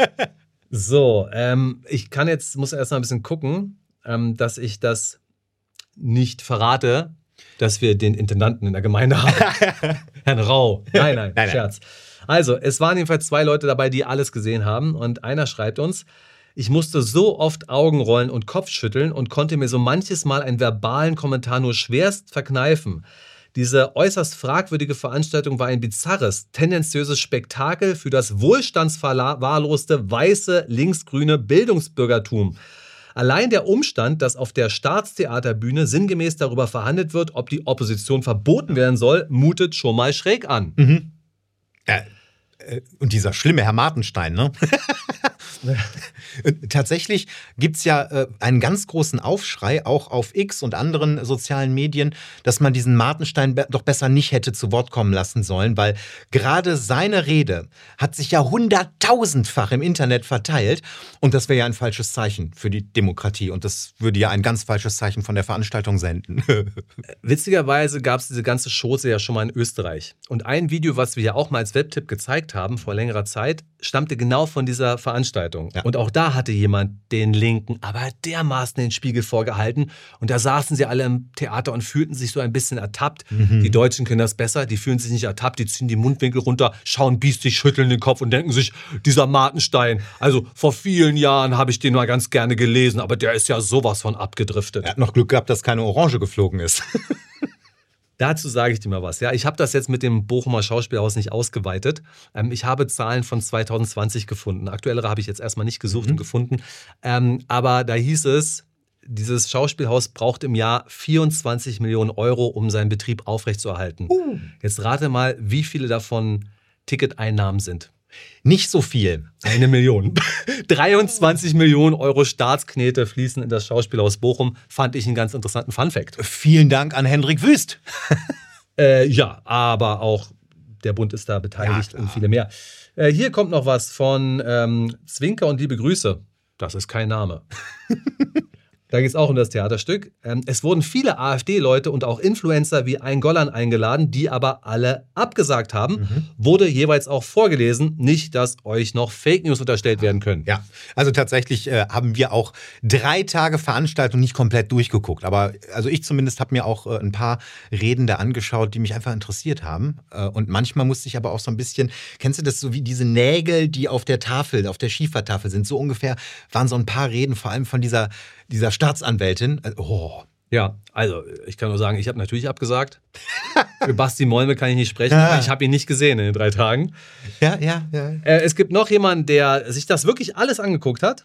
Speaker 7: So, muss erst mal ein bisschen gucken, dass ich das nicht verrate, dass wir den Intendanten in der Gemeinde haben. Herrn Rau. Nein, Scherz. Also, es waren jedenfalls 2 Leute dabei, die alles gesehen haben. Und einer schreibt uns, ich musste so oft Augen rollen und Kopfschütteln und konnte mir so manches Mal einen verbalen Kommentar nur schwerst verkneifen. Diese äußerst fragwürdige Veranstaltung war ein bizarres, tendenziöses Spektakel für das wohlstandsverwahrloste, weiße, linksgrüne Bildungsbürgertum. Allein der Umstand, dass auf der Staatstheaterbühne sinngemäß darüber verhandelt wird, ob die Opposition verboten werden soll, mutet schon mal schräg an.
Speaker 8: Und dieser schlimme Herr Martenstein, ne? Tatsächlich gibt es ja einen ganz großen Aufschrei, auch auf X und anderen sozialen Medien, dass man diesen Martenstein doch besser nicht hätte zu Wort kommen lassen sollen, weil gerade seine Rede hat sich ja 100.000-fach im Internet verteilt und das wäre ja ein falsches Zeichen für die Demokratie und das würde ja ein ganz falsches Zeichen von der Veranstaltung senden.
Speaker 7: Witzigerweise gab es diese ganze Chose ja schon mal in Österreich und ein Video, was wir ja auch mal als Webtipp gezeigt haben vor längerer Zeit, stammte genau von dieser Veranstaltung. Ja. Und auch da hatte jemand den Linken aber dermaßen den Spiegel vorgehalten. Und da saßen sie alle im Theater und fühlten sich so ein bisschen ertappt. Die Deutschen können das besser, die fühlen sich nicht ertappt, die ziehen die Mundwinkel runter, schauen biestig, schütteln den Kopf und denken sich, dieser Martenstein, also vor vielen Jahren habe ich den mal ganz gerne gelesen, aber der ist ja sowas von abgedriftet.
Speaker 8: Er hat noch Glück gehabt, dass keine Orange geflogen ist.
Speaker 7: Dazu sage ich dir mal was. Ja, ich habe das jetzt mit dem Bochumer Schauspielhaus nicht ausgeweitet. Ich habe Zahlen von 2020 gefunden. Aktuellere habe ich jetzt erstmal nicht gesucht und gefunden. Aber da hieß es, dieses Schauspielhaus braucht im Jahr 24 Millionen Euro, um seinen Betrieb aufrechtzuerhalten. Jetzt rate mal, wie viele davon Ticketeinnahmen sind.
Speaker 8: Nicht so viel.
Speaker 7: 1 Million. 23 Millionen Euro Staatsknete fließen in das Schauspielhaus Bochum. Fand ich einen ganz interessanten Funfact.
Speaker 8: Vielen Dank an Hendrik Wüst.
Speaker 7: Ja, aber auch der Bund ist da beteiligt und viele mehr. Hier kommt noch was von Zwinker und liebe Grüße. Das ist kein Name. Da geht es auch um das Theaterstück. Es wurden viele AfD-Leute und auch Influencer wie Ein Gollan eingeladen, die aber alle abgesagt haben. Wurde jeweils auch vorgelesen. Nicht, dass euch noch Fake News unterstellt werden können.
Speaker 8: Ja, also tatsächlich haben wir auch 3 Tage Veranstaltung nicht komplett durchgeguckt. Aber also ich zumindest habe mir auch ein paar Reden da angeschaut, die mich einfach interessiert haben. Und manchmal musste ich aber auch so ein bisschen, kennst du das, so wie diese Nägel, die auf der Tafel, auf der Schiefertafel sind? So ungefähr waren so ein paar Reden, vor allem von dieser Staatsanwältin. Oh,
Speaker 7: Ja, also ich kann nur sagen, ich habe natürlich abgesagt. Für Basti Molme kann ich nicht sprechen. Ich habe ihn nicht gesehen in den 3 Tagen.
Speaker 8: Ja.
Speaker 7: Es gibt noch jemanden, der sich das wirklich alles angeguckt hat.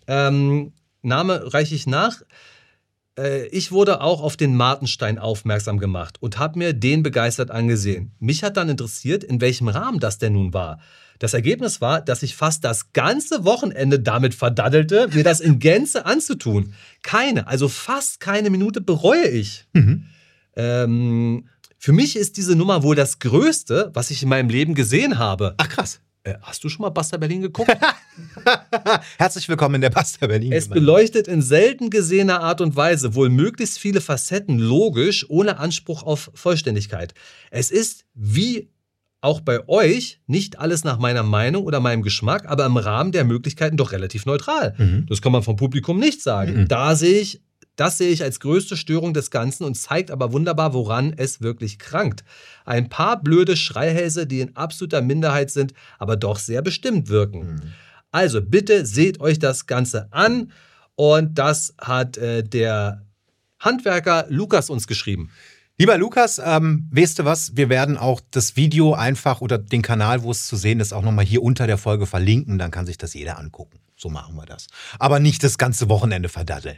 Speaker 7: Name reiche ich nach. Ich wurde auch auf den Martenstein aufmerksam gemacht und habe mir den begeistert angesehen. Mich hat dann interessiert, in welchem Rahmen das denn nun war. Das Ergebnis war, dass ich fast das ganze Wochenende damit verdaddelte, mir das in Gänze anzutun. Fast keine Minute bereue ich. Für mich ist diese Nummer wohl das Größte, was ich in meinem Leben gesehen habe.
Speaker 8: Ach krass.
Speaker 7: Hast du schon mal Buster Berlin geguckt?
Speaker 8: Herzlich willkommen in der Buster Berlin.
Speaker 7: Es beleuchtet in selten gesehener Art und Weise wohl möglichst viele Facetten logisch, ohne Anspruch auf Vollständigkeit. Es ist, wie auch bei euch, nicht alles nach meiner Meinung oder meinem Geschmack, aber im Rahmen der Möglichkeiten doch relativ neutral. Das kann man vom Publikum nicht sagen. Das sehe ich als größte Störung des Ganzen und zeigt aber wunderbar, woran es wirklich krankt. Ein paar blöde Schreihälse, die in absoluter Minderheit sind, aber doch sehr bestimmt wirken. Also bitte seht euch das Ganze an. Und das hat der Handwerker Lukas uns geschrieben.
Speaker 8: Lieber Lukas, weißt du was? Wir werden auch das Video einfach oder den Kanal, wo es zu sehen ist, auch nochmal hier unter der Folge verlinken. Dann kann sich das jeder angucken. So machen wir das. Aber nicht das ganze Wochenende verdaddeln.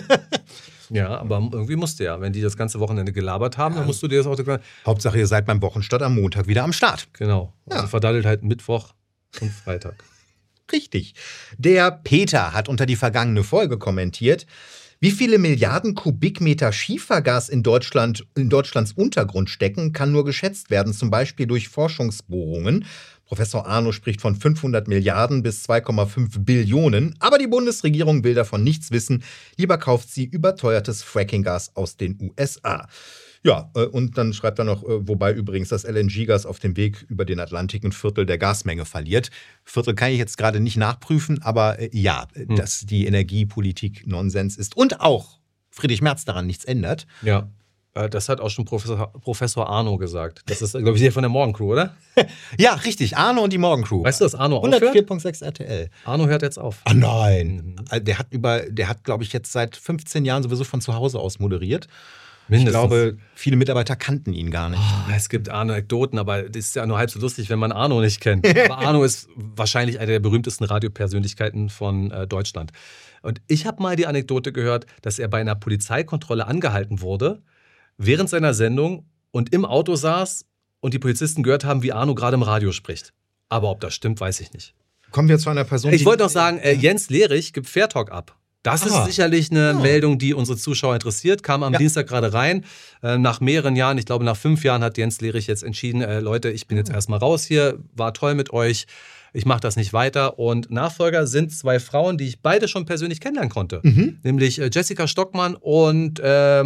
Speaker 7: Ja, aber irgendwie musst du ja. Wenn die das ganze Wochenende gelabert haben, dann musst du dir das auch...
Speaker 8: Hauptsache, ihr seid beim Wochenstart am Montag wieder am Start.
Speaker 7: Genau. Also verdaddelt halt Mittwoch und Freitag.
Speaker 8: Richtig. Der Peter hat unter die vergangene Folge kommentiert: Wie viele Milliarden Kubikmeter Schiefergas in Deutschlands Untergrund stecken, kann nur geschätzt werden, zum Beispiel durch Forschungsbohrungen. Professor Arno spricht von 500 Milliarden bis 2,5 Billionen. Aber die Bundesregierung will davon nichts wissen. Lieber kauft sie überteuertes Frackinggas aus den USA. Ja, und dann schreibt er noch, wobei übrigens das LNG-Gas auf dem Weg über den Atlantik ein Viertel der Gasmenge verliert. Viertel kann ich jetzt gerade nicht nachprüfen, aber dass die Energiepolitik Nonsens ist und auch Friedrich Merz daran nichts ändert.
Speaker 7: Ja, das hat auch schon Professor Arno gesagt. Das ist, glaube ich, der von der Morgencrew, oder?
Speaker 8: Ja, richtig. Arno und die Morgencrew.
Speaker 7: Weißt du, dass Arno aufhört?
Speaker 8: 104.6 RTL.
Speaker 7: Arno hört jetzt auf.
Speaker 8: Ah nein. Der hat, glaube ich, jetzt seit 15 Jahren sowieso von zu Hause aus moderiert. Mindestens. Ich glaube, viele Mitarbeiter kannten ihn gar nicht.
Speaker 7: Oh, es gibt Anekdoten, aber das ist ja nur halb so lustig, wenn man Arno nicht kennt. Aber Arno ist wahrscheinlich eine der berühmtesten Radiopersönlichkeiten von Deutschland. Und ich habe mal die Anekdote gehört, dass er bei einer Polizeikontrolle angehalten wurde, während seiner Sendung und im Auto saß und die Polizisten gehört haben, wie Arno gerade im Radio spricht. Aber ob das stimmt, weiß ich nicht.
Speaker 8: Kommen wir zu einer Person,
Speaker 7: Ich wollte noch sagen, Jens Lehrich gibt Fair Talk ab. Das ist sicherlich eine Meldung, die unsere Zuschauer interessiert. Kam am Dienstag gerade rein. Nach mehreren Jahren, ich glaube nach 5 Jahren, hat Jens Lehrich jetzt entschieden, Leute, ich bin jetzt erstmal raus hier, war toll mit euch, ich mache das nicht weiter. Und Nachfolger sind 2 Frauen, die ich beide schon persönlich kennenlernen konnte. Nämlich Jessica Stockmann und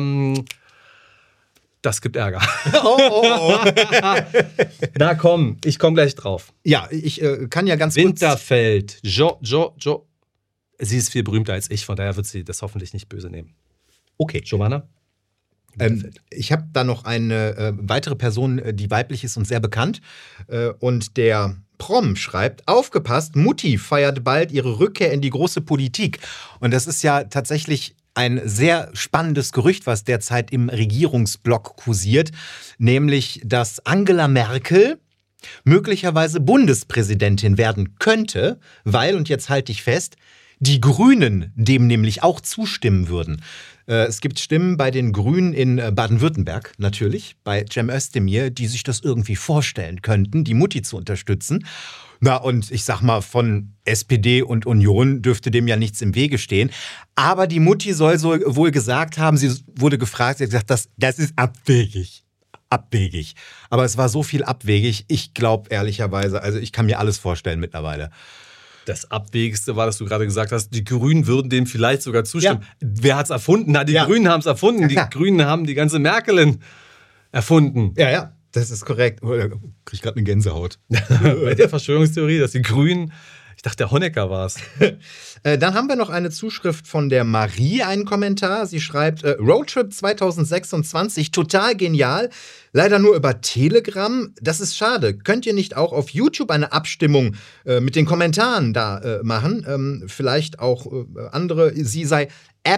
Speaker 7: das gibt Ärger. Oh. Na komm, ich komme gleich drauf.
Speaker 8: Ja, ich kann ja ganz
Speaker 7: Winterfeld, Jo. Sie ist viel berühmter als ich, von daher wird sie das hoffentlich nicht böse nehmen.
Speaker 8: Okay.
Speaker 7: Giovanna?
Speaker 8: Ich habe da noch eine weitere Person, die weiblich ist und sehr bekannt. Und der Prom schreibt: Aufgepasst, Mutti feiert bald ihre Rückkehr in die große Politik. Und das ist ja tatsächlich ein sehr spannendes Gerücht, was derzeit im Regierungsblock kursiert, nämlich, dass Angela Merkel möglicherweise Bundespräsidentin werden könnte, weil, und jetzt halte ich fest, die Grünen dem nämlich auch zustimmen würden. Es gibt Stimmen bei den Grünen in Baden-Württemberg natürlich, bei Cem Özdemir, die sich das irgendwie vorstellen könnten, die Mutti zu unterstützen. Na, und ich sag mal, von SPD und Union dürfte dem ja nichts im Wege stehen. Aber die Mutti soll so wohl gesagt haben, sie wurde gefragt, sie hat gesagt, das ist abwegig. Abwegig. Aber es war so viel abwegig, ich glaube ehrlicherweise, also ich kann mir alles vorstellen mittlerweile.
Speaker 7: Das Abwegigste war, dass du gerade gesagt hast, die Grünen würden dem vielleicht sogar zustimmen. Ja. Wer hat's erfunden? Na, die Grünen haben es erfunden. Die Grünen haben die ganze Merkelin erfunden.
Speaker 8: Ja, das ist korrekt. Oh, da krieg ich gerade eine Gänsehaut.
Speaker 7: Bei der Verschwörungstheorie, dass die Grünen... Ich dachte, der Honecker war es.
Speaker 8: Dann haben wir noch eine Zuschrift von der Marie, einen Kommentar. Sie schreibt, Roadtrip 2026, total genial. Leider nur über Telegram. Das ist schade. Könnt ihr nicht auch auf YouTube eine Abstimmung mit den Kommentaren da machen? Vielleicht auch andere. Sie sei App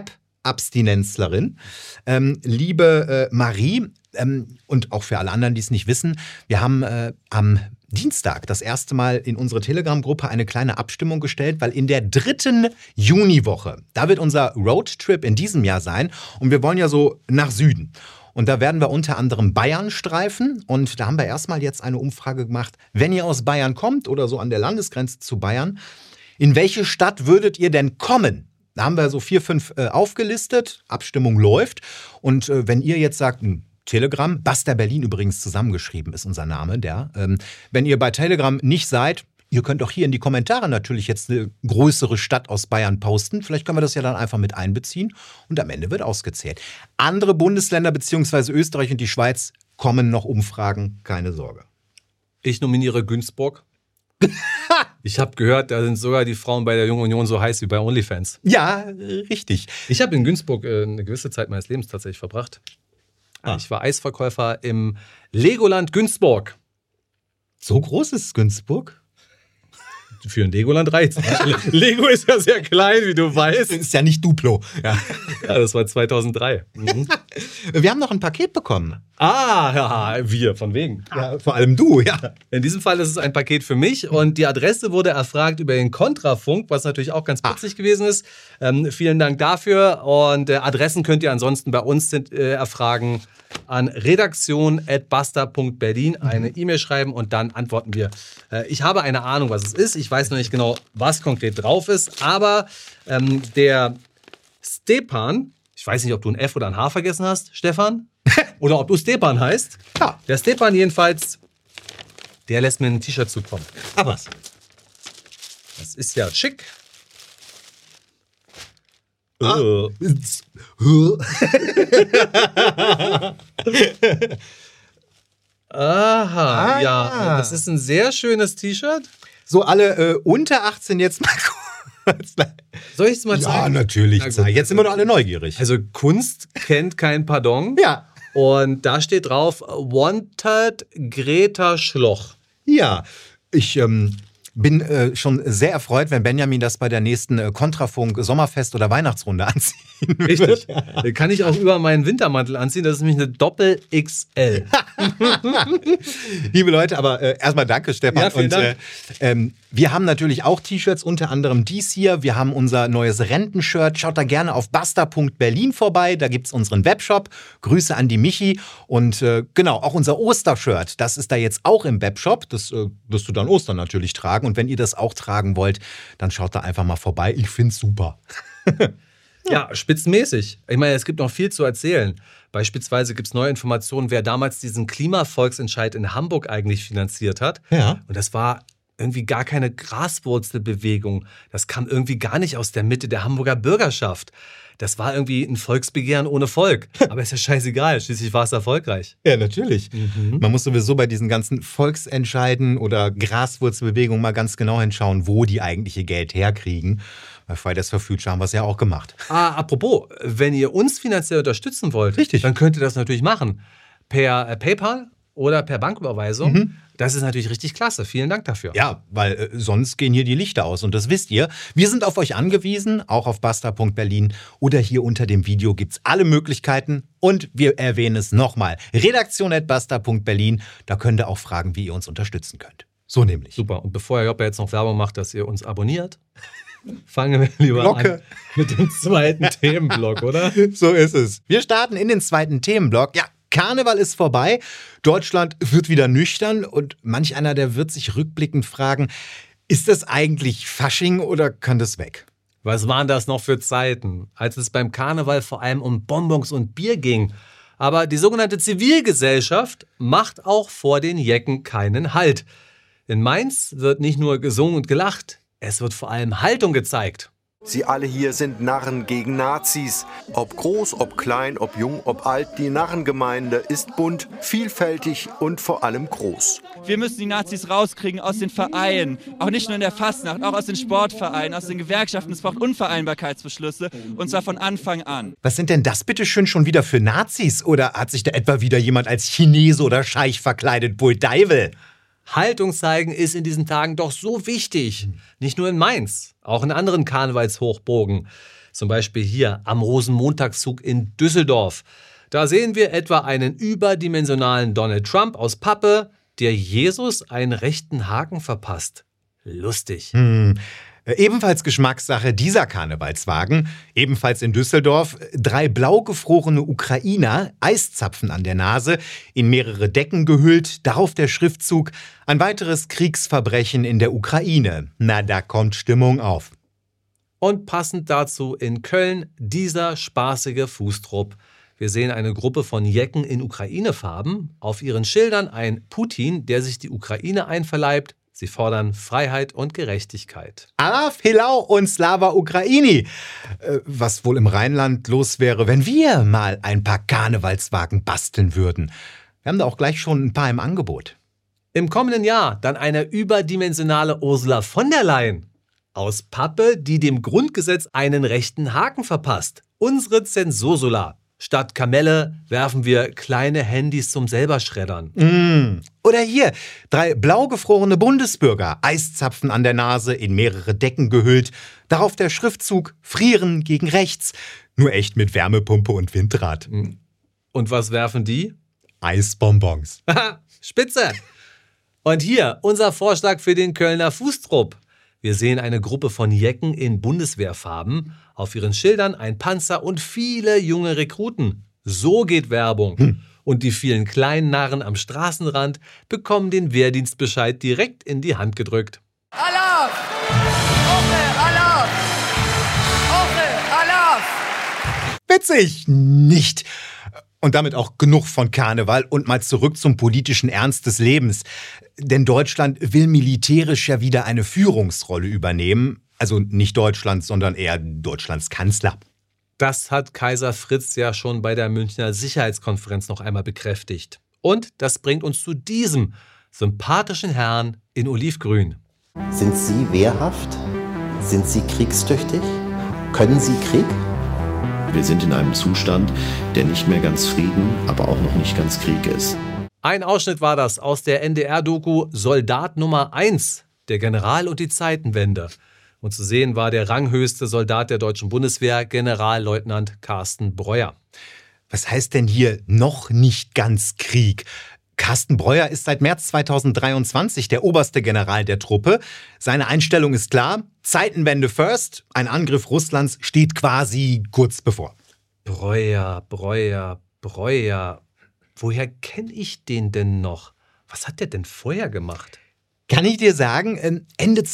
Speaker 8: Abstinenzlerin. Liebe Marie, und auch für alle anderen, die es nicht wissen, wir haben am Dienstag das erste Mal in unsere Telegram-Gruppe eine kleine Abstimmung gestellt, weil in der 3. Juniwoche, da wird unser Roadtrip in diesem Jahr sein und wir wollen ja so nach Süden. Und da werden wir unter anderem Bayern streifen und da haben wir erstmal jetzt eine Umfrage gemacht, wenn ihr aus Bayern kommt oder so an der Landesgrenze zu Bayern, in welche Stadt würdet ihr denn kommen? Da haben wir so 4, 5 aufgelistet, Abstimmung läuft und wenn ihr jetzt sagt, Telegram, Basta Berlin übrigens zusammengeschrieben ist unser Name, wenn ihr bei Telegram nicht seid, ihr könnt auch hier in die Kommentare natürlich jetzt eine größere Stadt aus Bayern posten. Vielleicht können wir das ja dann einfach mit einbeziehen und am Ende wird ausgezählt. Andere Bundesländer bzw. Österreich und die Schweiz kommen noch Umfragen, keine Sorge.
Speaker 7: Ich nominiere Günzburg. Ich habe gehört, da sind sogar die Frauen bei der Jungen Union so heiß wie bei OnlyFans.
Speaker 8: Ja, richtig.
Speaker 7: Ich habe in Günzburg eine gewisse Zeit meines Lebens tatsächlich verbracht. Ich war Eisverkäufer im Legoland Günzburg.
Speaker 8: So groß ist Günzburg?
Speaker 7: Für ein Legoland reicht. Lego ist ja sehr klein, wie du weißt.
Speaker 8: Ist ja nicht Duplo.
Speaker 7: Ja, das war 2003.
Speaker 8: Wir haben noch ein Paket bekommen.
Speaker 7: Ja, wir, von wegen.
Speaker 8: Ja, vor allem du, ja.
Speaker 7: In diesem Fall ist es ein Paket für mich und die Adresse wurde erfragt über den Kontrafunk, was natürlich auch ganz putzig gewesen ist. Vielen Dank dafür und Adressen könnt ihr ansonsten bei uns erfragen an redaktion@basta.berlin eine E-Mail schreiben und dann antworten wir. Ich habe eine Ahnung, was es ist. Ich weiß noch nicht genau, was konkret drauf ist, aber der Stepan, ich weiß nicht, ob du ein F oder ein H vergessen hast, Stefan, oder ob du Stepan heißt.
Speaker 8: Ja.
Speaker 7: Der Stepan jedenfalls, der lässt mir ein T-Shirt zukommen.
Speaker 8: Ah, was?
Speaker 7: Das ist ja schick. Aha, ja. Das ist ein sehr schönes T-Shirt.
Speaker 8: So, alle unter 18 jetzt mal kurz.
Speaker 7: Soll ich es mal zeigen?
Speaker 8: Ja, natürlich. Jetzt sind wir doch alle neugierig.
Speaker 7: Also Kunst kennt kein Pardon.
Speaker 8: Ja.
Speaker 7: Und da steht drauf, Wanted Greta Schloch.
Speaker 8: Ja, ich bin schon sehr erfreut, wenn Benjamin das bei der nächsten Kontrafunk Sommerfest oder Weihnachtsrunde anziehen
Speaker 7: Richtig. Den kann ich auch über meinen Wintermantel anziehen. Das ist nämlich eine Doppel-XL.
Speaker 8: Liebe Leute, aber erstmal danke, Stefan.
Speaker 7: Ja, vielen Dank.
Speaker 8: Wir haben natürlich auch T-Shirts, unter anderem dies hier. Wir haben unser neues Rentenshirt. Schaut da gerne auf basta.berlin vorbei. Da gibt es unseren Webshop. Grüße an die Michi. Und genau, auch unser Ostershirt. Das ist da jetzt auch im Webshop. Das wirst du dann Ostern natürlich tragen. Und wenn ihr das auch tragen wollt, dann schaut da einfach mal vorbei. Ich find's super.
Speaker 7: Ja, spitzenmäßig. Ich meine, es gibt noch viel zu erzählen. Beispielsweise gibt es neue Informationen, wer damals diesen Klimavolksentscheid in Hamburg eigentlich finanziert hat.
Speaker 8: Ja.
Speaker 7: Und das war irgendwie gar keine Graswurzelbewegung. Das kam irgendwie gar nicht aus der Mitte der Hamburger Bürgerschaft. Das war irgendwie ein Volksbegehren ohne Volk. Aber ist ja scheißegal, schließlich war es erfolgreich.
Speaker 8: Ja, natürlich. Man muss sowieso bei diesen ganzen Volksentscheiden oder Graswurzelbewegungen mal ganz genau hinschauen, wo die eigentlich ihr Geld herkriegen. Bei Fridays for Future haben wir es ja auch gemacht.
Speaker 7: Apropos, wenn ihr uns finanziell unterstützen wollt, dann könnt ihr das natürlich machen. Per PayPal oder per Banküberweisung. Das ist natürlich richtig klasse. Vielen Dank dafür.
Speaker 8: Ja, weil sonst gehen hier die Lichter aus und das wisst ihr. Wir sind auf euch angewiesen, auch auf basta.berlin oder hier unter dem Video gibt es alle Möglichkeiten und wir erwähnen es nochmal. redaktion@basta.berlin, da könnt ihr auch fragen, wie ihr uns unterstützen könnt. So nämlich.
Speaker 7: Super. Und bevor Joppa jetzt noch Werbung macht, dass ihr uns abonniert, fangen wir lieber an mit dem zweiten Themenblock, oder?
Speaker 8: So ist es. Wir starten in den zweiten Themenblock. Ja, Karneval ist vorbei. Deutschland wird wieder nüchtern und manch einer, der wird sich rückblickend fragen, ist das eigentlich Fasching oder kann das weg?
Speaker 7: Was waren das noch für Zeiten, als es beim Karneval vor allem um Bonbons und Bier ging? Aber die sogenannte Zivilgesellschaft macht auch vor den Jecken keinen Halt. In Mainz wird nicht nur gesungen und gelacht, es wird vor allem Haltung gezeigt.
Speaker 4: Sie alle hier sind Narren gegen Nazis. Ob groß, ob klein, ob jung, ob alt, die Narrengemeinde ist bunt, vielfältig und vor allem groß.
Speaker 22: Wir müssen die Nazis rauskriegen aus den Vereinen, auch nicht nur in der Fastnacht, auch aus den Sportvereinen, aus den Gewerkschaften. Es braucht Unvereinbarkeitsbeschlüsse und zwar von Anfang an.
Speaker 8: Was sind denn das bitte schön schon wieder für Nazis? Oder hat sich da etwa wieder jemand als Chinese oder Scheich verkleidet, Bulldeibel?
Speaker 7: Haltung zeigen ist in diesen Tagen doch so wichtig. Nicht nur in Mainz, auch in anderen Karnevalshochburgen. Zum Beispiel hier am Rosenmontagszug in Düsseldorf. Da sehen wir etwa einen überdimensionalen Donald Trump aus Pappe, der Jesus einen rechten Haken verpasst. Lustig.
Speaker 8: Ebenfalls Geschmackssache dieser Karnevalswagen, ebenfalls in Düsseldorf, 3 blau gefrorene Ukrainer, Eiszapfen an der Nase, in mehrere Decken gehüllt, darauf der Schriftzug, ein weiteres Kriegsverbrechen in der Ukraine. Na, da kommt Stimmung auf.
Speaker 7: Und passend dazu in Köln dieser spaßige Fußtrupp. Wir sehen eine Gruppe von Jecken in Ukraine-Farben, auf ihren Schildern ein Putin, der sich die Ukraine einverleibt. Sie fordern Freiheit und Gerechtigkeit.
Speaker 8: Alaf, Hilau und Slava Ukraini. Was wohl im Rheinland los wäre, wenn wir mal ein paar Karnevalswagen basteln würden. Wir haben da auch gleich schon ein paar im Angebot.
Speaker 7: Im kommenden Jahr dann eine überdimensionale Ursula von der Leyen. Aus Pappe, die dem Grundgesetz einen rechten Haken verpasst. Unsere Zensursula. Statt Kamelle werfen wir kleine Handys zum Selberschreddern.
Speaker 8: Oder hier, 3 blau gefrorene Bundesbürger, Eiszapfen an der Nase, in mehrere Decken gehüllt. Darauf der Schriftzug Frieren gegen rechts. Nur echt mit Wärmepumpe und Windrad.
Speaker 7: Und was werfen die?
Speaker 8: Eisbonbons.
Speaker 7: Spitze! Und hier unser Vorschlag für den Kölner Fußtrupp. Wir sehen eine Gruppe von Jecken in Bundeswehrfarben, auf ihren Schildern ein Panzer und viele junge Rekruten. So geht Werbung. Und die vielen kleinen Narren am Straßenrand bekommen den Wehrdienstbescheid direkt in die Hand gedrückt.
Speaker 5: Alaf! Oche, Alaf! Oche, Alaf!
Speaker 8: Witzig, nicht. Und damit auch genug von Karneval und mal zurück zum politischen Ernst des Lebens. Denn Deutschland will militärisch ja wieder eine Führungsrolle übernehmen. Also nicht Deutschland, sondern eher Deutschlands Kanzler.
Speaker 7: Das hat Kaiser Fritz ja schon bei der Münchner Sicherheitskonferenz noch einmal bekräftigt. Und das bringt uns zu diesem sympathischen Herrn in Olivgrün.
Speaker 6: Sind Sie wehrhaft? Sind Sie kriegstüchtig? Können Sie Krieg?
Speaker 23: Wir sind in einem Zustand, der nicht mehr ganz Frieden, aber auch noch nicht ganz Krieg ist.
Speaker 7: Ein Ausschnitt war das aus der NDR-Doku Soldat Nummer 1, der General und die Zeitenwende. Und zu sehen war der ranghöchste Soldat der deutschen Bundeswehr, Generalleutnant Carsten Breuer.
Speaker 8: Was heißt denn hier noch nicht ganz Krieg? Carsten Breuer ist seit März 2023 der oberste General der Truppe. Seine Einstellung ist klar: Zeitenwende first. Ein Angriff Russlands steht quasi kurz bevor.
Speaker 7: Breuer. Woher kenne ich den denn noch? Was hat der denn vorher gemacht?
Speaker 8: Kann ich dir sagen, Ende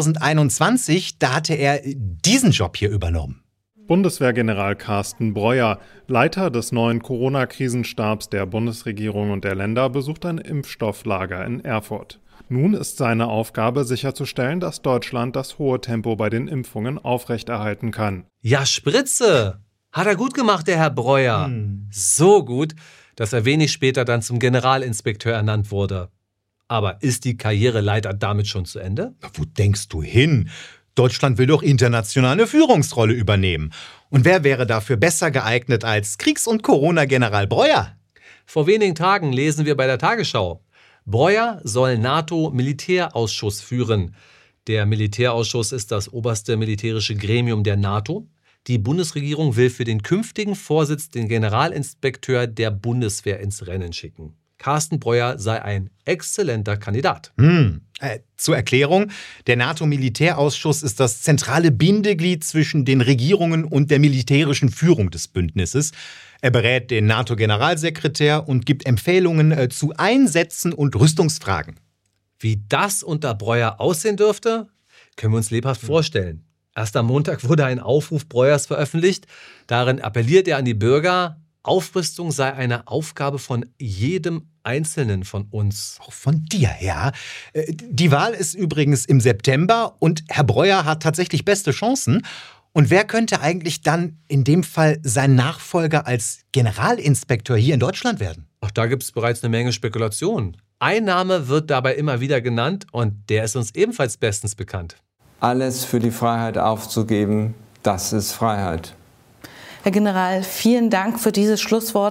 Speaker 8: 2021, da hatte er diesen Job hier übernommen.
Speaker 24: Bundeswehrgeneral Carsten Breuer, Leiter des neuen Corona-Krisenstabs der Bundesregierung und der Länder, besucht ein Impfstofflager in Erfurt. Nun ist seine Aufgabe sicherzustellen, dass Deutschland das hohe Tempo bei den Impfungen aufrechterhalten kann.
Speaker 7: Ja, Spritze! Hat er gut gemacht, der Herr Breuer. So gut, dass er wenig später dann zum Generalinspekteur ernannt wurde. Aber ist die Karriereleiter damit schon zu Ende?
Speaker 8: Wo denkst du hin? Deutschland will doch international eine Führungsrolle übernehmen. Und wer wäre dafür besser geeignet als Kriegs- und Corona-General Breuer?
Speaker 7: Vor wenigen Tagen lesen wir bei der Tagesschau: Breuer soll NATO-Militärausschuss führen. Der Militärausschuss ist das oberste militärische Gremium der NATO. Die Bundesregierung will für den künftigen Vorsitz den Generalinspekteur der Bundeswehr ins Rennen schicken. Carsten Breuer sei ein exzellenter Kandidat.
Speaker 8: Zur Erklärung: Der NATO-Militärausschuss ist das zentrale Bindeglied zwischen den Regierungen und der militärischen Führung des Bündnisses. Er berät den NATO-Generalsekretär und gibt Empfehlungen zu Einsätzen und Rüstungsfragen.
Speaker 7: Wie das unter Breuer aussehen dürfte, können wir uns lebhaft vorstellen. Erst am Montag wurde ein Aufruf Breuers veröffentlicht. Darin appelliert er an die Bürger: Aufrüstung sei eine Aufgabe von jedem Einzelnen von uns.
Speaker 8: Auch von dir, ja. Die Wahl ist übrigens im September und Herr Breuer hat tatsächlich beste Chancen. Und wer könnte eigentlich dann in dem Fall sein Nachfolger als Generalinspekteur hier in Deutschland werden?
Speaker 7: Auch da gibt es bereits eine Menge Spekulationen. Ein Name wird dabei immer wieder genannt und der ist uns ebenfalls bestens bekannt.
Speaker 25: Alles für die Freiheit aufzugeben, das ist Freiheit.
Speaker 26: Herr General, vielen Dank für dieses Schlusswort.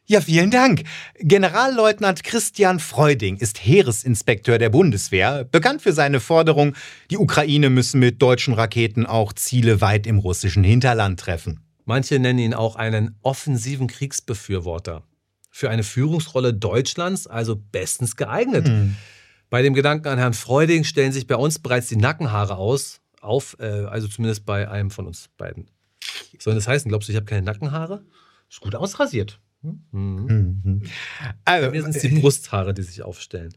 Speaker 8: Ja, vielen Dank. Generalleutnant Christian Freuding ist Heeresinspekteur der Bundeswehr, bekannt für seine Forderung, die Ukraine müsse mit deutschen Raketen auch Ziele weit im russischen Hinterland treffen.
Speaker 7: Manche nennen ihn auch einen offensiven Kriegsbefürworter. Für eine Führungsrolle Deutschlands also bestens geeignet. Bei dem Gedanken an Herrn Freuding stellen sich bei uns bereits die Nackenhaare auf, also zumindest bei einem von uns beiden. Soll das heißen, glaubst du, ich habe keine Nackenhaare? Ist gut ausrasiert.
Speaker 8: Also,
Speaker 7: mir sind es die Brusthaare, die sich aufstellen.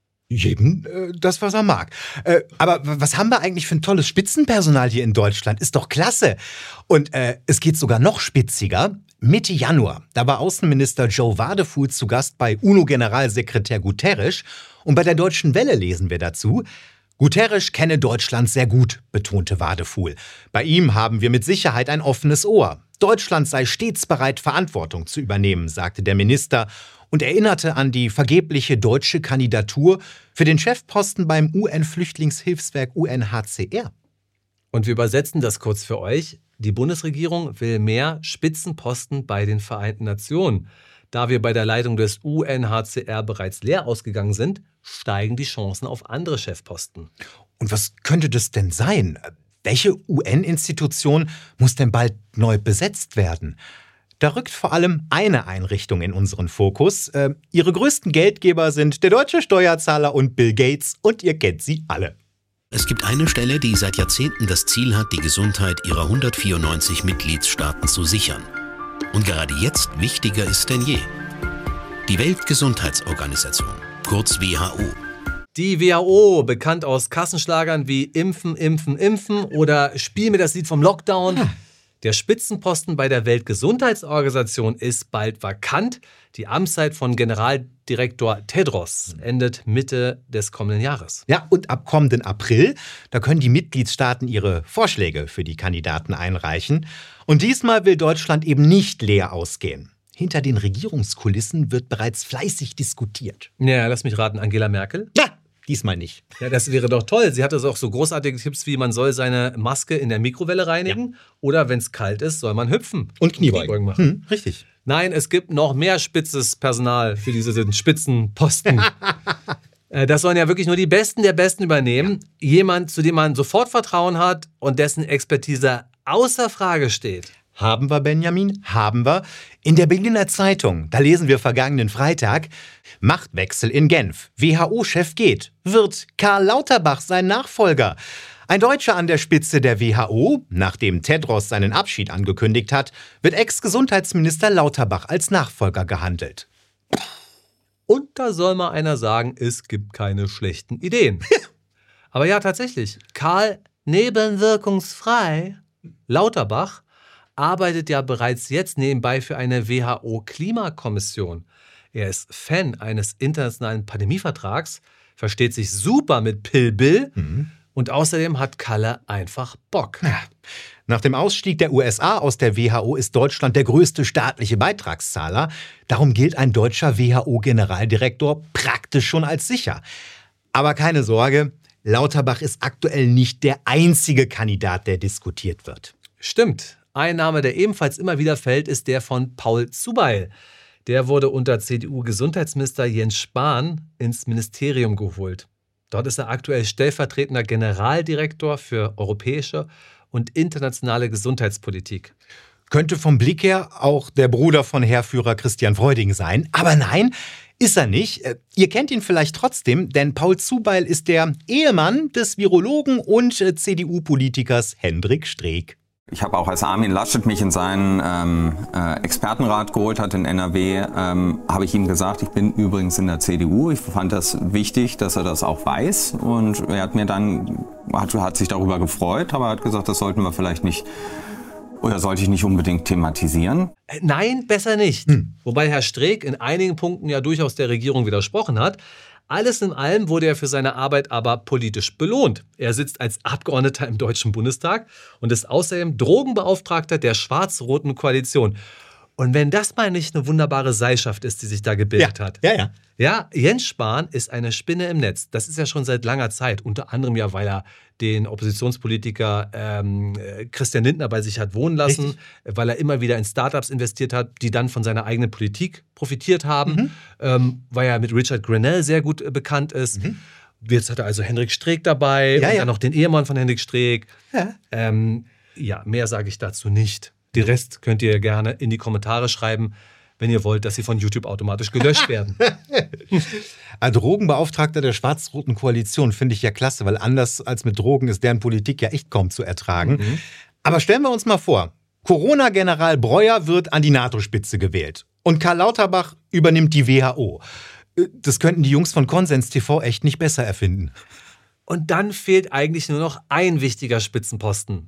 Speaker 8: Jedem das, was er mag. Aber was haben wir eigentlich für ein tolles Spitzenpersonal hier in Deutschland? Ist doch klasse. Und es geht sogar noch spitziger. Mitte Januar, da war Außenminister Joe Wadefuhl zu Gast bei UNO-Generalsekretär Guterres. Und bei der Deutschen Welle lesen wir dazu: Guterres kenne Deutschland sehr gut, betonte Wadefuhl. Bei ihm haben wir mit Sicherheit ein offenes Ohr. Deutschland sei stets bereit, Verantwortung zu übernehmen, sagte der Minister und erinnerte an die vergebliche deutsche Kandidatur für den Chefposten beim UN-Flüchtlingshilfswerk UNHCR.
Speaker 7: Und wir übersetzen das kurz für euch. Die Bundesregierung will mehr Spitzenposten bei den Vereinten Nationen. Da wir bei der Leitung des UNHCR bereits leer ausgegangen sind, steigen die Chancen auf andere Chefposten.
Speaker 8: Und was könnte das denn sein? Welche UN-Institution muss denn bald neu besetzt werden? Da rückt vor allem eine Einrichtung in unseren Fokus. Ihre größten Geldgeber sind der deutsche Steuerzahler und Bill Gates, und ihr kennt sie alle.
Speaker 1: Es gibt eine Stelle, die seit Jahrzehnten das Ziel hat, die Gesundheit ihrer 194 Mitgliedstaaten zu sichern. Und gerade jetzt wichtiger ist denn je. Die Weltgesundheitsorganisation, kurz WHO.
Speaker 7: Die WHO, bekannt aus Kassenschlagern wie Impfen, Impfen, Impfen oder Spiel mir das Lied vom Lockdown. Der Spitzenposten bei der Weltgesundheitsorganisation ist bald vakant. Die Amtszeit von Generaldirektor Tedros endet Mitte des kommenden Jahres.
Speaker 8: Ja, und ab kommenden April, da können die Mitgliedstaaten ihre Vorschläge für die Kandidaten einreichen. Und diesmal will Deutschland eben nicht leer ausgehen. Hinter den Regierungskulissen wird bereits fleißig diskutiert.
Speaker 7: Ja, lass mich raten, Angela Merkel?
Speaker 8: Ja, diesmal nicht.
Speaker 7: Ja, das wäre doch toll. Sie hatte auch so großartige Tipps wie, man soll seine Maske in der Mikrowelle reinigen oder wenn es kalt ist, soll man hüpfen.
Speaker 8: Und Kniebeugen
Speaker 7: machen.
Speaker 8: Richtig.
Speaker 7: Nein, es gibt noch mehr spitzes Personal für diese Spitzenposten. Das sollen ja wirklich nur die Besten der Besten übernehmen. Ja. Jemand, zu dem man sofort Vertrauen hat und dessen Expertise außer Frage steht.
Speaker 8: Haben wir, Benjamin? Haben wir. In der Berliner Zeitung, da lesen wir vergangenen Freitag: Machtwechsel in Genf. WHO-Chef geht. Wird Karl Lauterbach sein Nachfolger? Ein Deutscher an der Spitze der WHO. Nachdem Tedros seinen Abschied angekündigt hat, wird Ex-Gesundheitsminister Lauterbach als Nachfolger gehandelt.
Speaker 7: Und da soll mal einer sagen, es gibt keine schlechten Ideen. Aber ja, tatsächlich. Karl nebenwirkungsfrei Lauterbach arbeitet ja bereits jetzt nebenbei für eine WHO-Klimakommission. Er ist Fan eines internationalen Pandemievertrags, versteht sich super mit Pill Bill und außerdem hat Kalle einfach Bock.
Speaker 8: Ja. Nach dem Ausstieg der USA aus der WHO ist Deutschland der größte staatliche Beitragszahler. Darum gilt ein deutscher WHO-Generaldirektor praktisch schon als sicher. Aber keine Sorge, Lauterbach ist aktuell nicht der einzige Kandidat, der diskutiert wird.
Speaker 7: Stimmt. Ein Name, der ebenfalls immer wieder fällt, ist der von Paul Zubeil. Der wurde unter CDU-Gesundheitsminister Jens Spahn ins Ministerium geholt. Dort ist er aktuell stellvertretender Generaldirektor für europäische und internationale Gesundheitspolitik.
Speaker 8: Könnte vom Blick her auch der Bruder von Heerführer Christian Freuding sein. Aber nein, ist er nicht. Ihr kennt ihn vielleicht trotzdem, denn Paul Zubeil ist der Ehemann des Virologen und CDU-Politikers Hendrik Streeck.
Speaker 9: Ich habe auch, als Armin Laschet mich in seinen Expertenrat geholt hat in NRW, habe ich ihm gesagt, ich bin übrigens in der CDU. Ich fand das wichtig, dass er das auch weiß. Und er hat mir dann, hat sich darüber gefreut, aber hat gesagt, das sollten wir vielleicht nicht, oder sollte ich nicht unbedingt thematisieren.
Speaker 7: Nein, besser nicht. Wobei Herr Streeck in einigen Punkten ja durchaus der Regierung widersprochen hat. Alles in allem wurde er für seine Arbeit aber politisch belohnt. Er sitzt als Abgeordneter im Deutschen Bundestag und ist außerdem Drogenbeauftragter der schwarz-roten Koalition. Und wenn das mal nicht eine wunderbare Seilschaft ist, die sich da gebildet hat.
Speaker 8: Ja.
Speaker 7: Ja, Jens Spahn ist eine Spinne im Netz. Das ist ja schon seit langer Zeit. Unter anderem ja, weil er den Oppositionspolitiker Christian Lindner bei sich hat wohnen lassen, weil er immer wieder in Startups investiert hat, die dann von seiner eigenen Politik profitiert haben, weil er mit Richard Grenell sehr gut bekannt ist. Jetzt hat er also Hendrik Streeck dabei und dann noch den Ehemann von Hendrik Streeck. Ja, mehr sage ich dazu nicht. Den Rest könnt ihr gerne in die Kommentare schreiben, wenn ihr wollt, dass sie von YouTube automatisch gelöscht werden.
Speaker 8: Ein Drogenbeauftragter der schwarz-roten Koalition finde ich ja klasse, weil anders als mit Drogen ist deren Politik ja echt kaum zu ertragen. Aber stellen wir uns mal vor, Corona-General Breuer wird an die NATO-Spitze gewählt und Karl Lauterbach übernimmt die WHO. Das könnten die Jungs von Konsens TV echt nicht besser erfinden.
Speaker 7: Und dann fehlt eigentlich nur noch ein wichtiger Spitzenposten.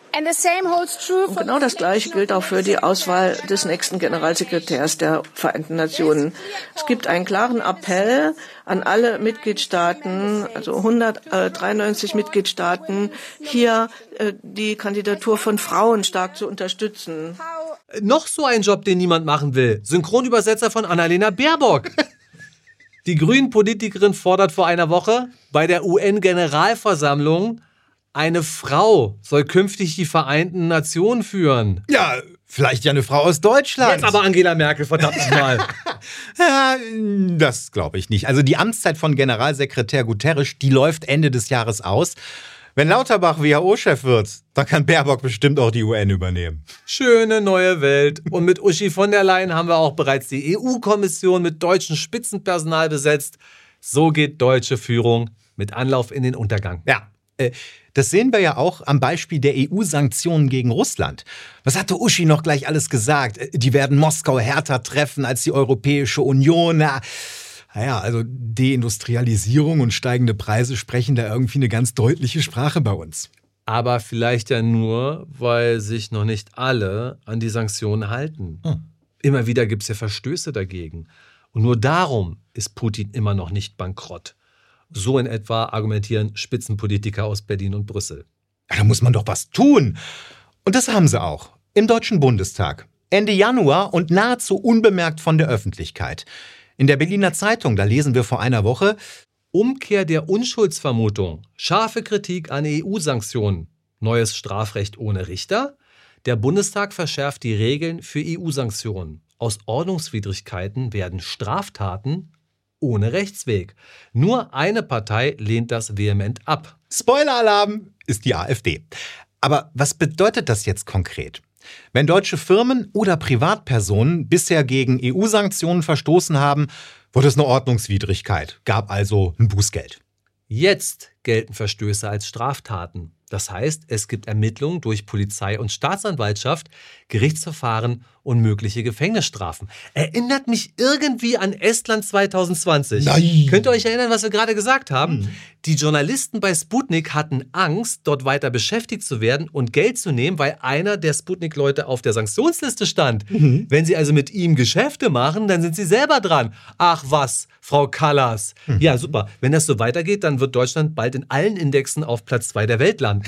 Speaker 10: Und genau das Gleiche gilt auch für die Auswahl des nächsten Generalsekretärs der Vereinten Nationen. Es gibt einen klaren Appell an alle Mitgliedstaaten, also 193 Mitgliedstaaten, hier die Kandidatur von Frauen stark zu unterstützen.
Speaker 7: Noch so ein Job, den niemand machen will. Synchronübersetzer von Annalena Baerbock. Die Grünen-Politikerin fordert vor einer Woche bei der UN-Generalversammlung, eine Frau soll künftig die Vereinten Nationen führen.
Speaker 8: Ja, vielleicht ja eine Frau aus Deutschland.
Speaker 7: Jetzt aber Angela Merkel, verdammt nochmal.
Speaker 8: Ja, das glaube ich nicht. Also die Amtszeit von Generalsekretär Guterres, die läuft Ende des Jahres aus. Wenn Lauterbach WHO-Chef wird, dann kann Baerbock bestimmt auch die UN übernehmen.
Speaker 7: Schöne neue Welt. Und mit Uschi von der Leyen haben wir auch bereits die EU-Kommission mit deutschem Spitzenpersonal besetzt. So geht deutsche Führung mit Anlauf in den Untergang.
Speaker 8: Ja, das sehen wir ja auch am Beispiel der EU-Sanktionen gegen Russland. Was hatte Uschi noch gleich alles gesagt? Die werden Moskau härter treffen als die Europäische Union. Naja, also Deindustrialisierung und steigende Preise sprechen da irgendwie eine ganz deutliche Sprache bei uns.
Speaker 7: Aber vielleicht ja nur, weil sich noch nicht alle an die Sanktionen halten. Immer wieder gibt es ja Verstöße dagegen. Und nur darum ist Putin immer noch nicht bankrott. So in etwa argumentieren Spitzenpolitiker aus Berlin und Brüssel.
Speaker 8: Ja, da muss man doch was tun. Und das haben sie auch. Im Deutschen Bundestag. Ende Januar und nahezu unbemerkt von der Öffentlichkeit. In der Berliner Zeitung, da lesen wir vor einer Woche:
Speaker 7: Umkehr der Unschuldsvermutung. Scharfe Kritik an EU-Sanktionen. Neues Strafrecht ohne Richter. Der Bundestag verschärft die Regeln für EU-Sanktionen. Aus Ordnungswidrigkeiten werden Straftaten ohne Rechtsweg. Nur eine Partei lehnt das vehement ab.
Speaker 8: Spoiler-Alarm, ist die AfD. Aber was bedeutet das jetzt konkret? Wenn deutsche Firmen oder Privatpersonen bisher gegen EU-Sanktionen verstoßen haben, wurde es eine Ordnungswidrigkeit, gab also ein Bußgeld.
Speaker 7: Jetzt gelten Verstöße als Straftaten. Das heißt, es gibt Ermittlungen durch Polizei und Staatsanwaltschaft, Gerichtsverfahren und mögliche Gefängnisstrafen. Erinnert mich irgendwie an Estland 2020.
Speaker 8: Nein.
Speaker 7: Könnt ihr euch erinnern, was wir gerade gesagt haben? Die Journalisten bei Sputnik hatten Angst, dort weiter beschäftigt zu werden und Geld zu nehmen, weil einer der Sputnik-Leute auf der Sanktionsliste stand. Wenn sie also mit ihm Geschäfte machen, dann sind sie selber dran. Ach was, Frau Kallas. Ja, super. Wenn das so weitergeht, dann wird Deutschland bald in allen Indexen auf Platz 2 der Welt landen.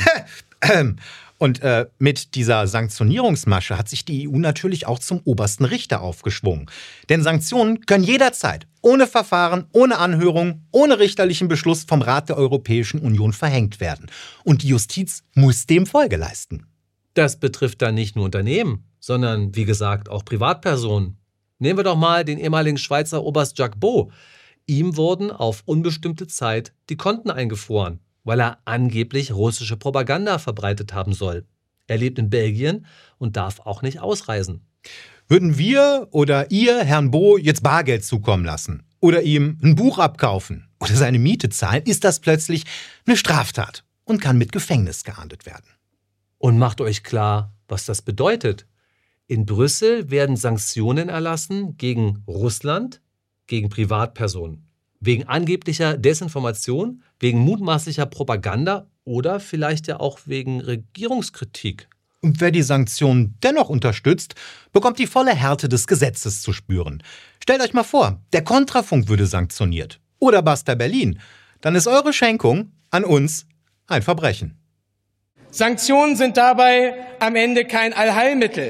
Speaker 8: Und mit dieser Sanktionierungsmasche hat sich die EU natürlich auch zum obersten Richter aufgeschwungen. Denn Sanktionen können jederzeit, ohne Verfahren, ohne Anhörung, ohne richterlichen Beschluss vom Rat der Europäischen Union verhängt werden. Und die Justiz muss dem Folge leisten.
Speaker 7: Das betrifft dann nicht nur Unternehmen, sondern, wie gesagt, auch Privatpersonen. Nehmen wir doch mal den ehemaligen Schweizer Oberst Jacques Beau. Ihm wurden auf unbestimmte Zeit die Konten eingefroren, weil er angeblich russische Propaganda verbreitet haben soll. Er lebt in Belgien und darf auch nicht ausreisen.
Speaker 8: Würden wir oder ihr Herrn Beau jetzt Bargeld zukommen lassen oder ihm ein Buch abkaufen oder seine Miete zahlen, ist das plötzlich eine Straftat und kann mit Gefängnis geahndet werden.
Speaker 7: Und macht euch klar, was das bedeutet. In Brüssel werden Sanktionen erlassen gegen Russland, gegen Privatpersonen. Wegen angeblicher Desinformation, wegen mutmaßlicher Propaganda oder vielleicht ja auch wegen Regierungskritik.
Speaker 8: Und wer die Sanktionen dennoch unterstützt, bekommt die volle Härte des Gesetzes zu spüren. Stellt euch mal vor, der Kontrafunk würde sanktioniert. Oder Basta Berlin. Dann ist eure Schenkung an uns ein Verbrechen.
Speaker 11: Sanktionen sind dabei am Ende kein Allheilmittel.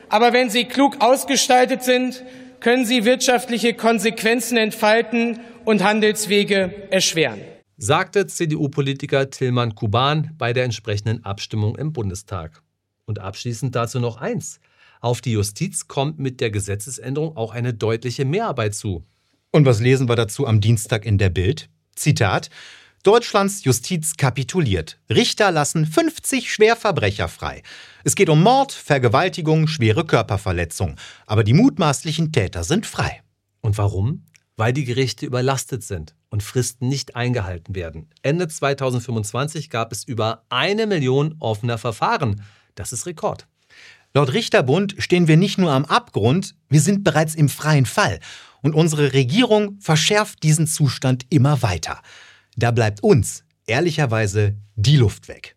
Speaker 11: Aber wenn sie klug ausgestaltet sind, können sie wirtschaftliche Konsequenzen entfalten und Handelswege erschweren.
Speaker 7: Sagte CDU-Politiker Tilman Kuban bei der entsprechenden Abstimmung im Bundestag. Und abschließend dazu noch eins. Auf die Justiz kommt mit der Gesetzesänderung auch eine deutliche Mehrarbeit zu.
Speaker 8: Und was lesen wir dazu am Dienstag in der Bild? Zitat: Deutschlands Justiz kapituliert. Richter lassen 50 Schwerverbrecher frei. Es geht um Mord, Vergewaltigung, schwere Körperverletzung. Aber die mutmaßlichen Täter sind frei.
Speaker 7: Und warum? Weil die Gerichte überlastet sind und Fristen nicht eingehalten werden. Ende 2025 gab es über 1 Million offener Verfahren. Das ist Rekord.
Speaker 8: Laut Richterbund stehen wir nicht nur am Abgrund, wir sind bereits im freien Fall. Und unsere Regierung verschärft diesen Zustand immer weiter. Da bleibt uns, ehrlicherweise, die Luft weg.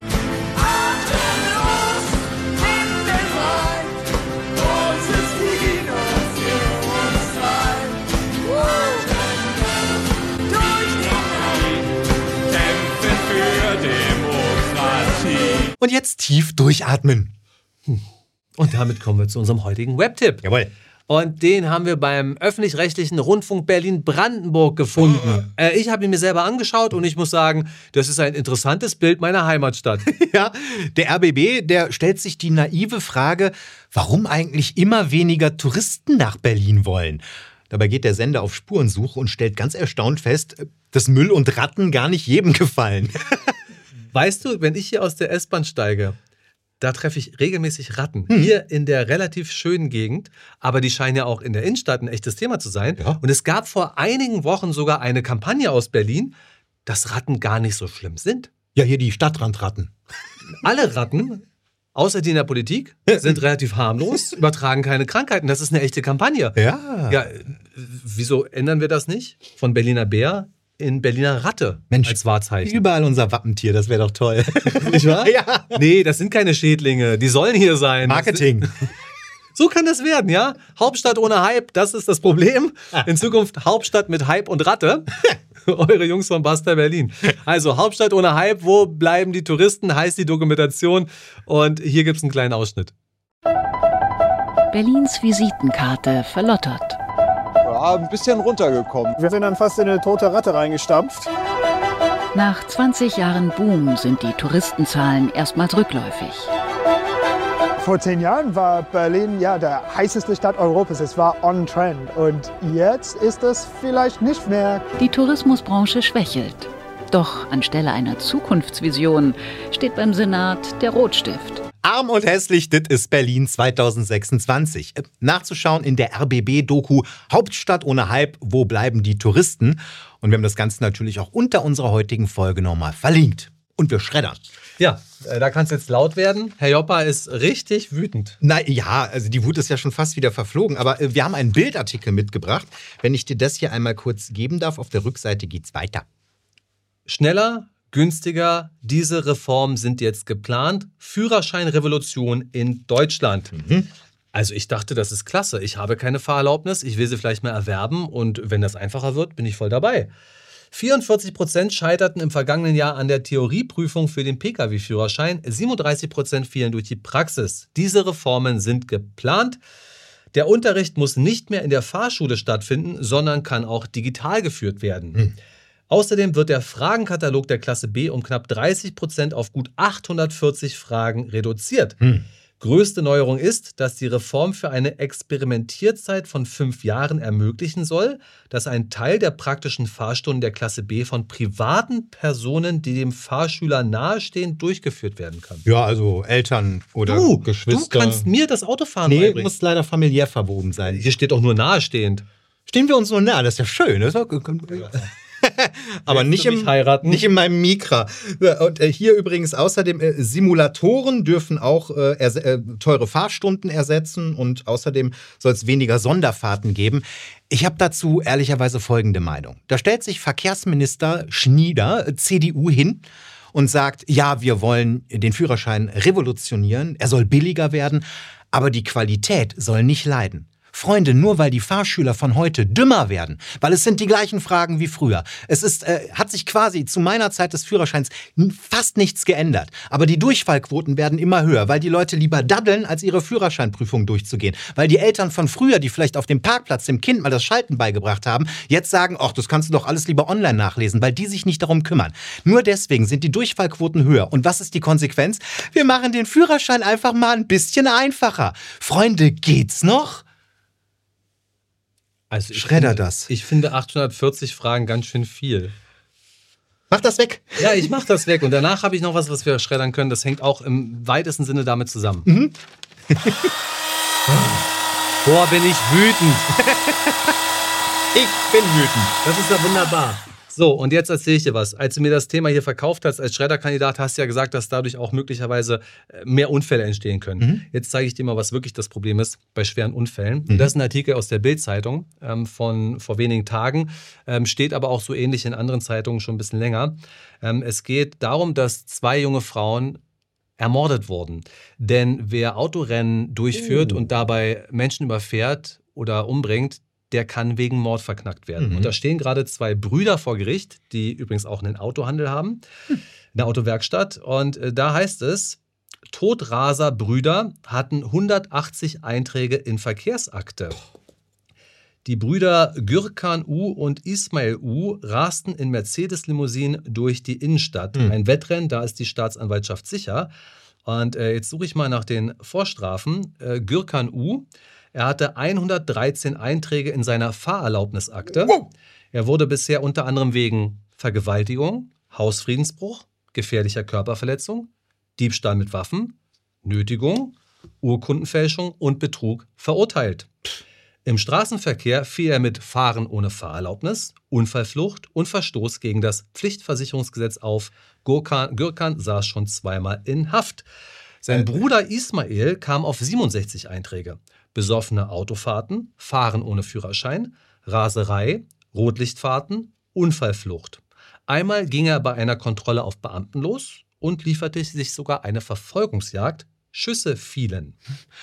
Speaker 8: Und jetzt tief durchatmen.
Speaker 7: Und damit kommen wir zu unserem heutigen Webtipp.
Speaker 8: Jawohl.
Speaker 7: Und den haben wir beim öffentlich-rechtlichen Rundfunk Berlin-Brandenburg gefunden. Ich habe ihn mir selber angeschaut und ich muss sagen, das ist ein interessantes Bild meiner Heimatstadt.
Speaker 8: Ja, der RBB, der stellt sich die naive Frage, warum eigentlich immer weniger Touristen nach Berlin wollen. Dabei geht der Sender auf Spurensuche und stellt ganz erstaunt fest, dass Müll und Ratten gar nicht jedem gefallen.
Speaker 7: Weißt du, wenn ich hier aus der S-Bahn steige, da treffe ich regelmäßig Ratten. Hier in der relativ schönen Gegend, aber die scheinen ja auch in der Innenstadt ein echtes Thema zu sein. Ja. Und es gab vor einigen Wochen sogar eine Kampagne aus Berlin, dass Ratten gar nicht so schlimm sind.
Speaker 8: Ja, hier die Stadtrandratten.
Speaker 7: Alle Ratten, außer die in der Politik, sind relativ harmlos, übertragen keine Krankheiten. Das ist eine echte Kampagne. Ja, wieso ändern wir das nicht? Von Berliner Bär in Berliner Ratte,
Speaker 8: Mensch,
Speaker 7: als Wahrzeichen.
Speaker 8: Überall unser Wappentier, das wäre doch toll.
Speaker 7: Nicht wahr?
Speaker 8: Ja.
Speaker 7: Nee, das sind keine Schädlinge, die sollen hier sein.
Speaker 8: Marketing.
Speaker 7: So kann das werden, ja? Hauptstadt ohne Hype, das ist das Problem. In Zukunft Hauptstadt mit Hype und Ratte. Eure Jungs von Basta Berlin. Also Hauptstadt ohne Hype, wo bleiben die Touristen, heißt die Dokumentation. Und hier gibt es einen kleinen Ausschnitt.
Speaker 12: Berlins Visitenkarte verlottert.
Speaker 13: Ja, ein bisschen runtergekommen. Wir sind dann fast in eine tote Ratte reingestampft.
Speaker 12: Nach 20 Jahren Boom sind die Touristenzahlen erstmals rückläufig.
Speaker 13: Vor 10 Jahren war Berlin ja der heißeste Stadt Europas. Es war on trend. Und jetzt ist es vielleicht nicht mehr.
Speaker 12: Die Tourismusbranche schwächelt. Doch anstelle einer Zukunftsvision steht beim Senat der Rotstift.
Speaker 8: Arm und hässlich, das ist Berlin 2026. Nachzuschauen in der RBB-Doku Hauptstadt ohne Hype, wo bleiben die Touristen? Und wir haben das Ganze natürlich auch unter unserer heutigen Folge nochmal verlinkt. Und wir schreddern.
Speaker 7: Ja, da kann es jetzt laut werden. Herr Joppa ist richtig wütend.
Speaker 8: Na ja, also die Wut ist ja schon fast wieder verflogen. Aber wir haben einen Bildartikel mitgebracht. Wenn ich dir das hier einmal kurz geben darf, auf der Rückseite geht's weiter.
Speaker 7: Schneller, günstiger, diese Reformen sind jetzt geplant. Führerscheinrevolution in Deutschland. Also ich dachte, das ist klasse. Ich habe keine Fahrerlaubnis, ich will sie vielleicht mal erwerben und wenn das einfacher wird, bin ich voll dabei. 44% scheiterten im vergangenen Jahr an der Theorieprüfung für den Pkw-Führerschein. 37% fielen durch die Praxis. Diese Reformen sind geplant. Der Unterricht muss nicht mehr in der Fahrschule stattfinden, sondern kann auch digital geführt werden. Außerdem wird der Fragenkatalog der Klasse B um knapp 30% auf gut 840 Fragen reduziert. Größte Neuerung ist, dass die Reform für eine Experimentierzeit von 5 Jahren ermöglichen soll, dass ein Teil der praktischen Fahrstunden der Klasse B von privaten Personen, die dem Fahrschüler nahestehen, durchgeführt werden kann.
Speaker 8: Ja, also Eltern oder Geschwister.
Speaker 7: Du kannst mir das Autofahren
Speaker 8: beibringen. Nee, muss leider familiär verwoben sein.
Speaker 7: Hier steht auch nur nahestehend.
Speaker 8: Stehen wir uns nur nah, das ist ja schön. Das ist auch aber nicht in meinem Mikra. Und hier übrigens außerdem Simulatoren dürfen auch teure Fahrstunden ersetzen und außerdem soll es weniger Sonderfahrten geben. Ich habe dazu ehrlicherweise folgende Meinung. Da stellt sich Verkehrsminister Schnieder, CDU, hin und sagt, ja, wir wollen den Führerschein revolutionieren, er soll billiger werden, aber die Qualität soll nicht leiden. Freunde, nur weil die Fahrschüler von heute dümmer werden, weil es sind die gleichen Fragen wie früher. Es hat sich quasi zu meiner Zeit des Führerscheins fast nichts geändert. Aber die Durchfallquoten werden immer höher, weil die Leute lieber daddeln, als ihre Führerscheinprüfung durchzugehen. Weil die Eltern von früher, die vielleicht auf dem Parkplatz dem Kind mal das Schalten beigebracht haben, jetzt sagen, ach, das kannst du doch alles lieber online nachlesen, weil die sich nicht darum kümmern. Nur deswegen sind die Durchfallquoten höher. Und was ist die Konsequenz? Wir machen den Führerschein einfach mal ein bisschen einfacher. Freunde, geht's noch?
Speaker 7: Also
Speaker 8: das.
Speaker 7: Ich finde 840 Fragen ganz schön viel.
Speaker 8: Mach das weg.
Speaker 7: Ja, ich mach das weg. Und danach habe ich noch was wir schreddern können. Das hängt auch im weitesten Sinne damit zusammen. Boah, bin ich wütend.
Speaker 8: Ich bin wütend.
Speaker 7: Das ist ja wunderbar. So, und jetzt erzähle ich dir was. Als du mir das Thema hier verkauft hast als Schredderkandidat, hast du ja gesagt, dass dadurch auch möglicherweise mehr Unfälle entstehen können. Jetzt zeige ich dir mal, was wirklich das Problem ist bei schweren Unfällen. Und das ist ein Artikel aus der Bild-Zeitung von vor wenigen Tagen, steht aber auch so ähnlich in anderen Zeitungen schon ein bisschen länger. Es geht darum, dass 2 junge Frauen ermordet wurden. Denn wer Autorennen durchführt und dabei Menschen überfährt oder umbringt, der kann wegen Mord verknackt werden. Und da stehen gerade 2 Brüder vor Gericht, die übrigens auch einen Autohandel haben, eine Autowerkstatt. Und da heißt es, Todraser-Brüder hatten 180 Einträge in Verkehrsakte. Die Brüder Gürkan U. und Ismail U. rasten in Mercedes-Limousinen durch die Innenstadt. Ein Wettrennen, da ist die Staatsanwaltschaft sicher. Und jetzt suche ich mal nach den Vorstrafen. Gürkan U. Er hatte 113 Einträge in seiner Fahrerlaubnisakte. Er wurde bisher unter anderem wegen Vergewaltigung, Hausfriedensbruch, gefährlicher Körperverletzung, Diebstahl mit Waffen, Nötigung, Urkundenfälschung und Betrug verurteilt. Im Straßenverkehr fiel er mit Fahren ohne Fahrerlaubnis, Unfallflucht und Verstoß gegen das Pflichtversicherungsgesetz auf. Gürkan saß schon 2-mal in Haft. Sein Bruder Ismail kam auf 67 Einträge. Besoffene Autofahrten, Fahren ohne Führerschein, Raserei, Rotlichtfahrten, Unfallflucht. Einmal ging er bei einer Kontrolle auf Beamten los und lieferte sich sogar eine Verfolgungsjagd. Schüsse fielen.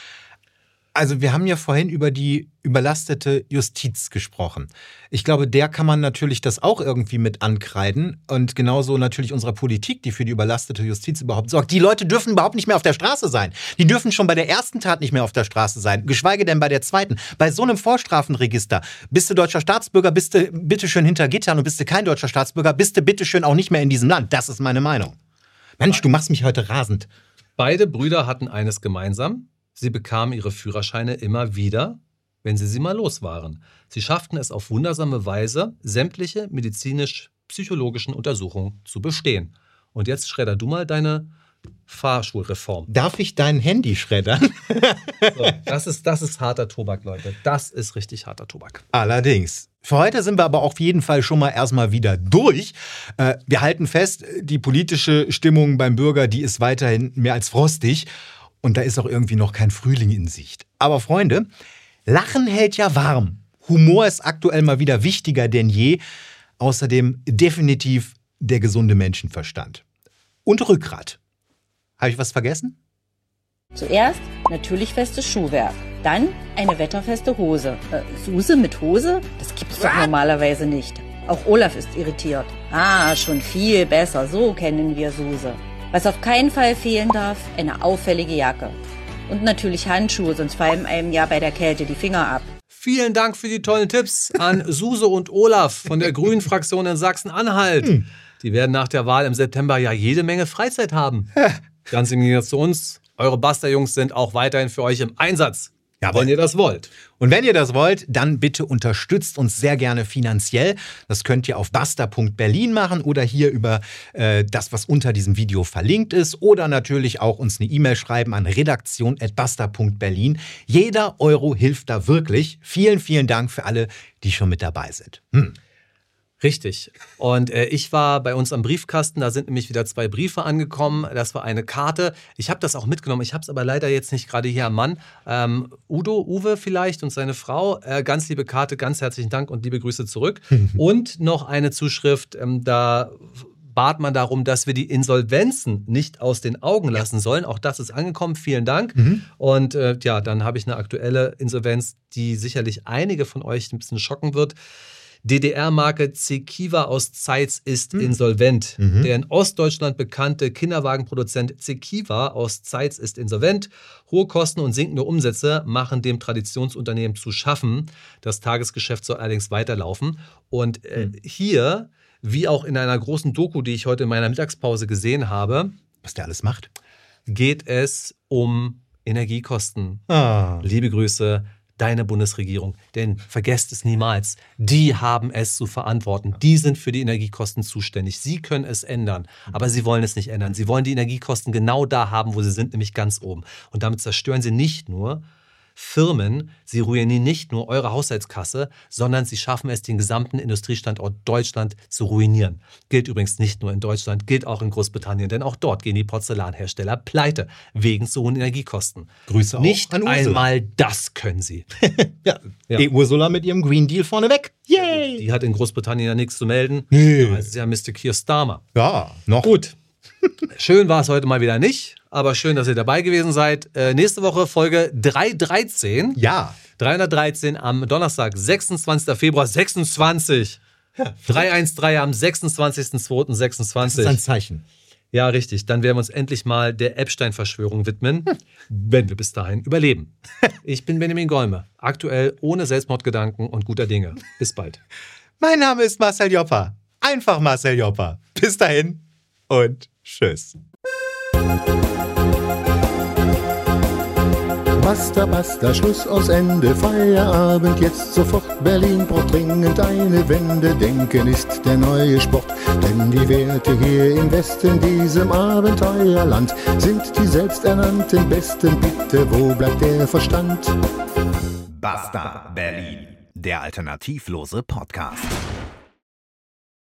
Speaker 8: Also wir haben ja vorhin über die überlastete Justiz gesprochen. Ich glaube, der kann man natürlich das auch irgendwie mit ankreiden. Und genauso natürlich unserer Politik, die für die überlastete Justiz überhaupt sorgt. Die Leute dürfen überhaupt nicht mehr auf der Straße sein. Die dürfen schon bei der ersten Tat nicht mehr auf der Straße sein. Geschweige denn bei der zweiten. Bei so einem Vorstrafenregister, bist du deutscher Staatsbürger, bist du bitteschön hinter Gittern und bist du kein deutscher Staatsbürger, bist du bitteschön auch nicht mehr in diesem Land. Das ist meine Meinung. Mensch, du machst mich heute rasend.
Speaker 7: Beide Brüder hatten eines gemeinsam. Sie bekamen ihre Führerscheine immer wieder, wenn sie mal los waren. Sie schafften es auf wundersame Weise, sämtliche medizinisch-psychologischen Untersuchungen zu bestehen. Und jetzt schredder du mal deine Fahrschulreform.
Speaker 8: Darf ich dein Handy schreddern?
Speaker 7: So, das ist harter Tobak, Leute. Das ist richtig harter Tobak.
Speaker 8: Allerdings. Für heute sind wir aber auf jeden Fall schon mal erstmal wieder durch. Wir halten fest, die politische Stimmung beim Bürger, die ist weiterhin mehr als frostig. Und da ist auch irgendwie noch kein Frühling in Sicht. Aber Freunde, Lachen hält ja warm. Humor ist aktuell mal wieder wichtiger denn je. Außerdem definitiv der gesunde Menschenverstand. Und Rückgrat. Habe ich was vergessen?
Speaker 14: Zuerst natürlich festes Schuhwerk. Dann eine wetterfeste Hose. Suse mit Hose? Das gibt's doch normalerweise nicht. Auch Olaf ist irritiert. Ah, schon viel besser. So kennen wir Suse. Was auf keinen Fall fehlen darf, eine auffällige Jacke. Und natürlich Handschuhe, sonst fallen einem ja bei der Kälte die Finger ab.
Speaker 7: Vielen Dank für die tollen Tipps an Suse und Olaf von der Grünen-Fraktion in Sachsen-Anhalt. Die werden nach der Wahl im September ja jede Menge Freizeit haben. Ganz im Gegensatz zu uns, eure Basta-Jungs sind auch weiterhin für euch im Einsatz. Ja, wenn ihr das wollt.
Speaker 8: Und wenn ihr das wollt, dann bitte unterstützt uns sehr gerne finanziell. Das könnt ihr auf basta.berlin machen oder hier über das, was unter diesem Video verlinkt ist. Oder natürlich auch uns eine E-Mail schreiben an redaktion@basta.berlin. Jeder Euro hilft da wirklich. Vielen, vielen Dank für alle, die schon mit dabei sind.
Speaker 7: Richtig. Und ich war bei uns am Briefkasten, da sind nämlich wieder 2 Briefe angekommen. Das war eine Karte. Ich habe das auch mitgenommen. Ich habe es aber leider jetzt nicht gerade hier am Mann. Uwe vielleicht und seine Frau. Ganz liebe Karte, ganz herzlichen Dank und liebe Grüße zurück. Und noch eine Zuschrift, da bat man darum, dass wir die Insolvenzen nicht aus den Augen lassen sollen. Auch das ist angekommen. Vielen Dank. Und dann habe ich eine aktuelle Insolvenz, die sicherlich einige von euch ein bisschen schocken wird. DDR-Marke Zekiwa aus Zeitz ist insolvent. Der in Ostdeutschland bekannte Kinderwagenproduzent Zekiwa aus Zeitz ist insolvent. Hohe Kosten und sinkende Umsätze machen dem Traditionsunternehmen zu schaffen. Das Tagesgeschäft soll allerdings weiterlaufen. Und hier, wie auch in einer großen Doku, die ich heute in meiner Mittagspause gesehen habe,
Speaker 8: was der alles macht,
Speaker 7: geht es um Energiekosten. Liebe Grüße, deine Bundesregierung. Denn vergesst es niemals, die haben es zu verantworten. Die sind für die Energiekosten zuständig. Sie können es ändern, aber sie wollen es nicht ändern. Sie wollen die Energiekosten genau da haben, wo sie sind, nämlich ganz oben. Und damit zerstören sie nicht nur Firmen, sie ruinieren nicht nur eure Haushaltskasse, sondern sie schaffen es, den gesamten Industriestandort Deutschland zu ruinieren. Gilt übrigens nicht nur in Deutschland, gilt auch in Großbritannien, denn auch dort gehen die Porzellanhersteller pleite wegen zu hohen Energiekosten.
Speaker 8: Grüße auch
Speaker 7: nicht
Speaker 8: an Ursula.
Speaker 7: Einmal das können sie.
Speaker 8: Ursula mit ihrem Green Deal vorneweg. Yay!
Speaker 7: Die hat in Großbritannien ja nichts zu melden.
Speaker 8: Nee.
Speaker 7: Das ist ja Mr. Keir Starmer.
Speaker 8: Ja, noch.
Speaker 7: Gut. Schön war es heute mal wieder nicht, aber schön, dass ihr dabei gewesen seid. Nächste Woche Folge 313.
Speaker 8: Ja.
Speaker 7: 313 am Donnerstag, 26. Februar, 26. 313 am 26.02.26.
Speaker 8: Das ist ein Zeichen.
Speaker 7: Ja, richtig. Dann werden wir uns endlich mal der Epstein-Verschwörung widmen, wenn wir bis dahin überleben. Ich bin Benjamin Golme, aktuell ohne Selbstmordgedanken und guter Dinge. Bis bald.
Speaker 8: Mein Name ist Marcel Joppa. Einfach Marcel Joppa. Bis dahin und tschüss.
Speaker 15: Basta, basta, Schluss aus Ende, Feierabend, jetzt sofort, Berlin braucht dringend eine Wende, Denken ist der neue Sport, denn die Werte hier im Westen, diesem Abenteuerland, sind die selbsternannten Besten, bitte, wo bleibt der Verstand?
Speaker 8: Basta Berlin, der alternativlose Podcast.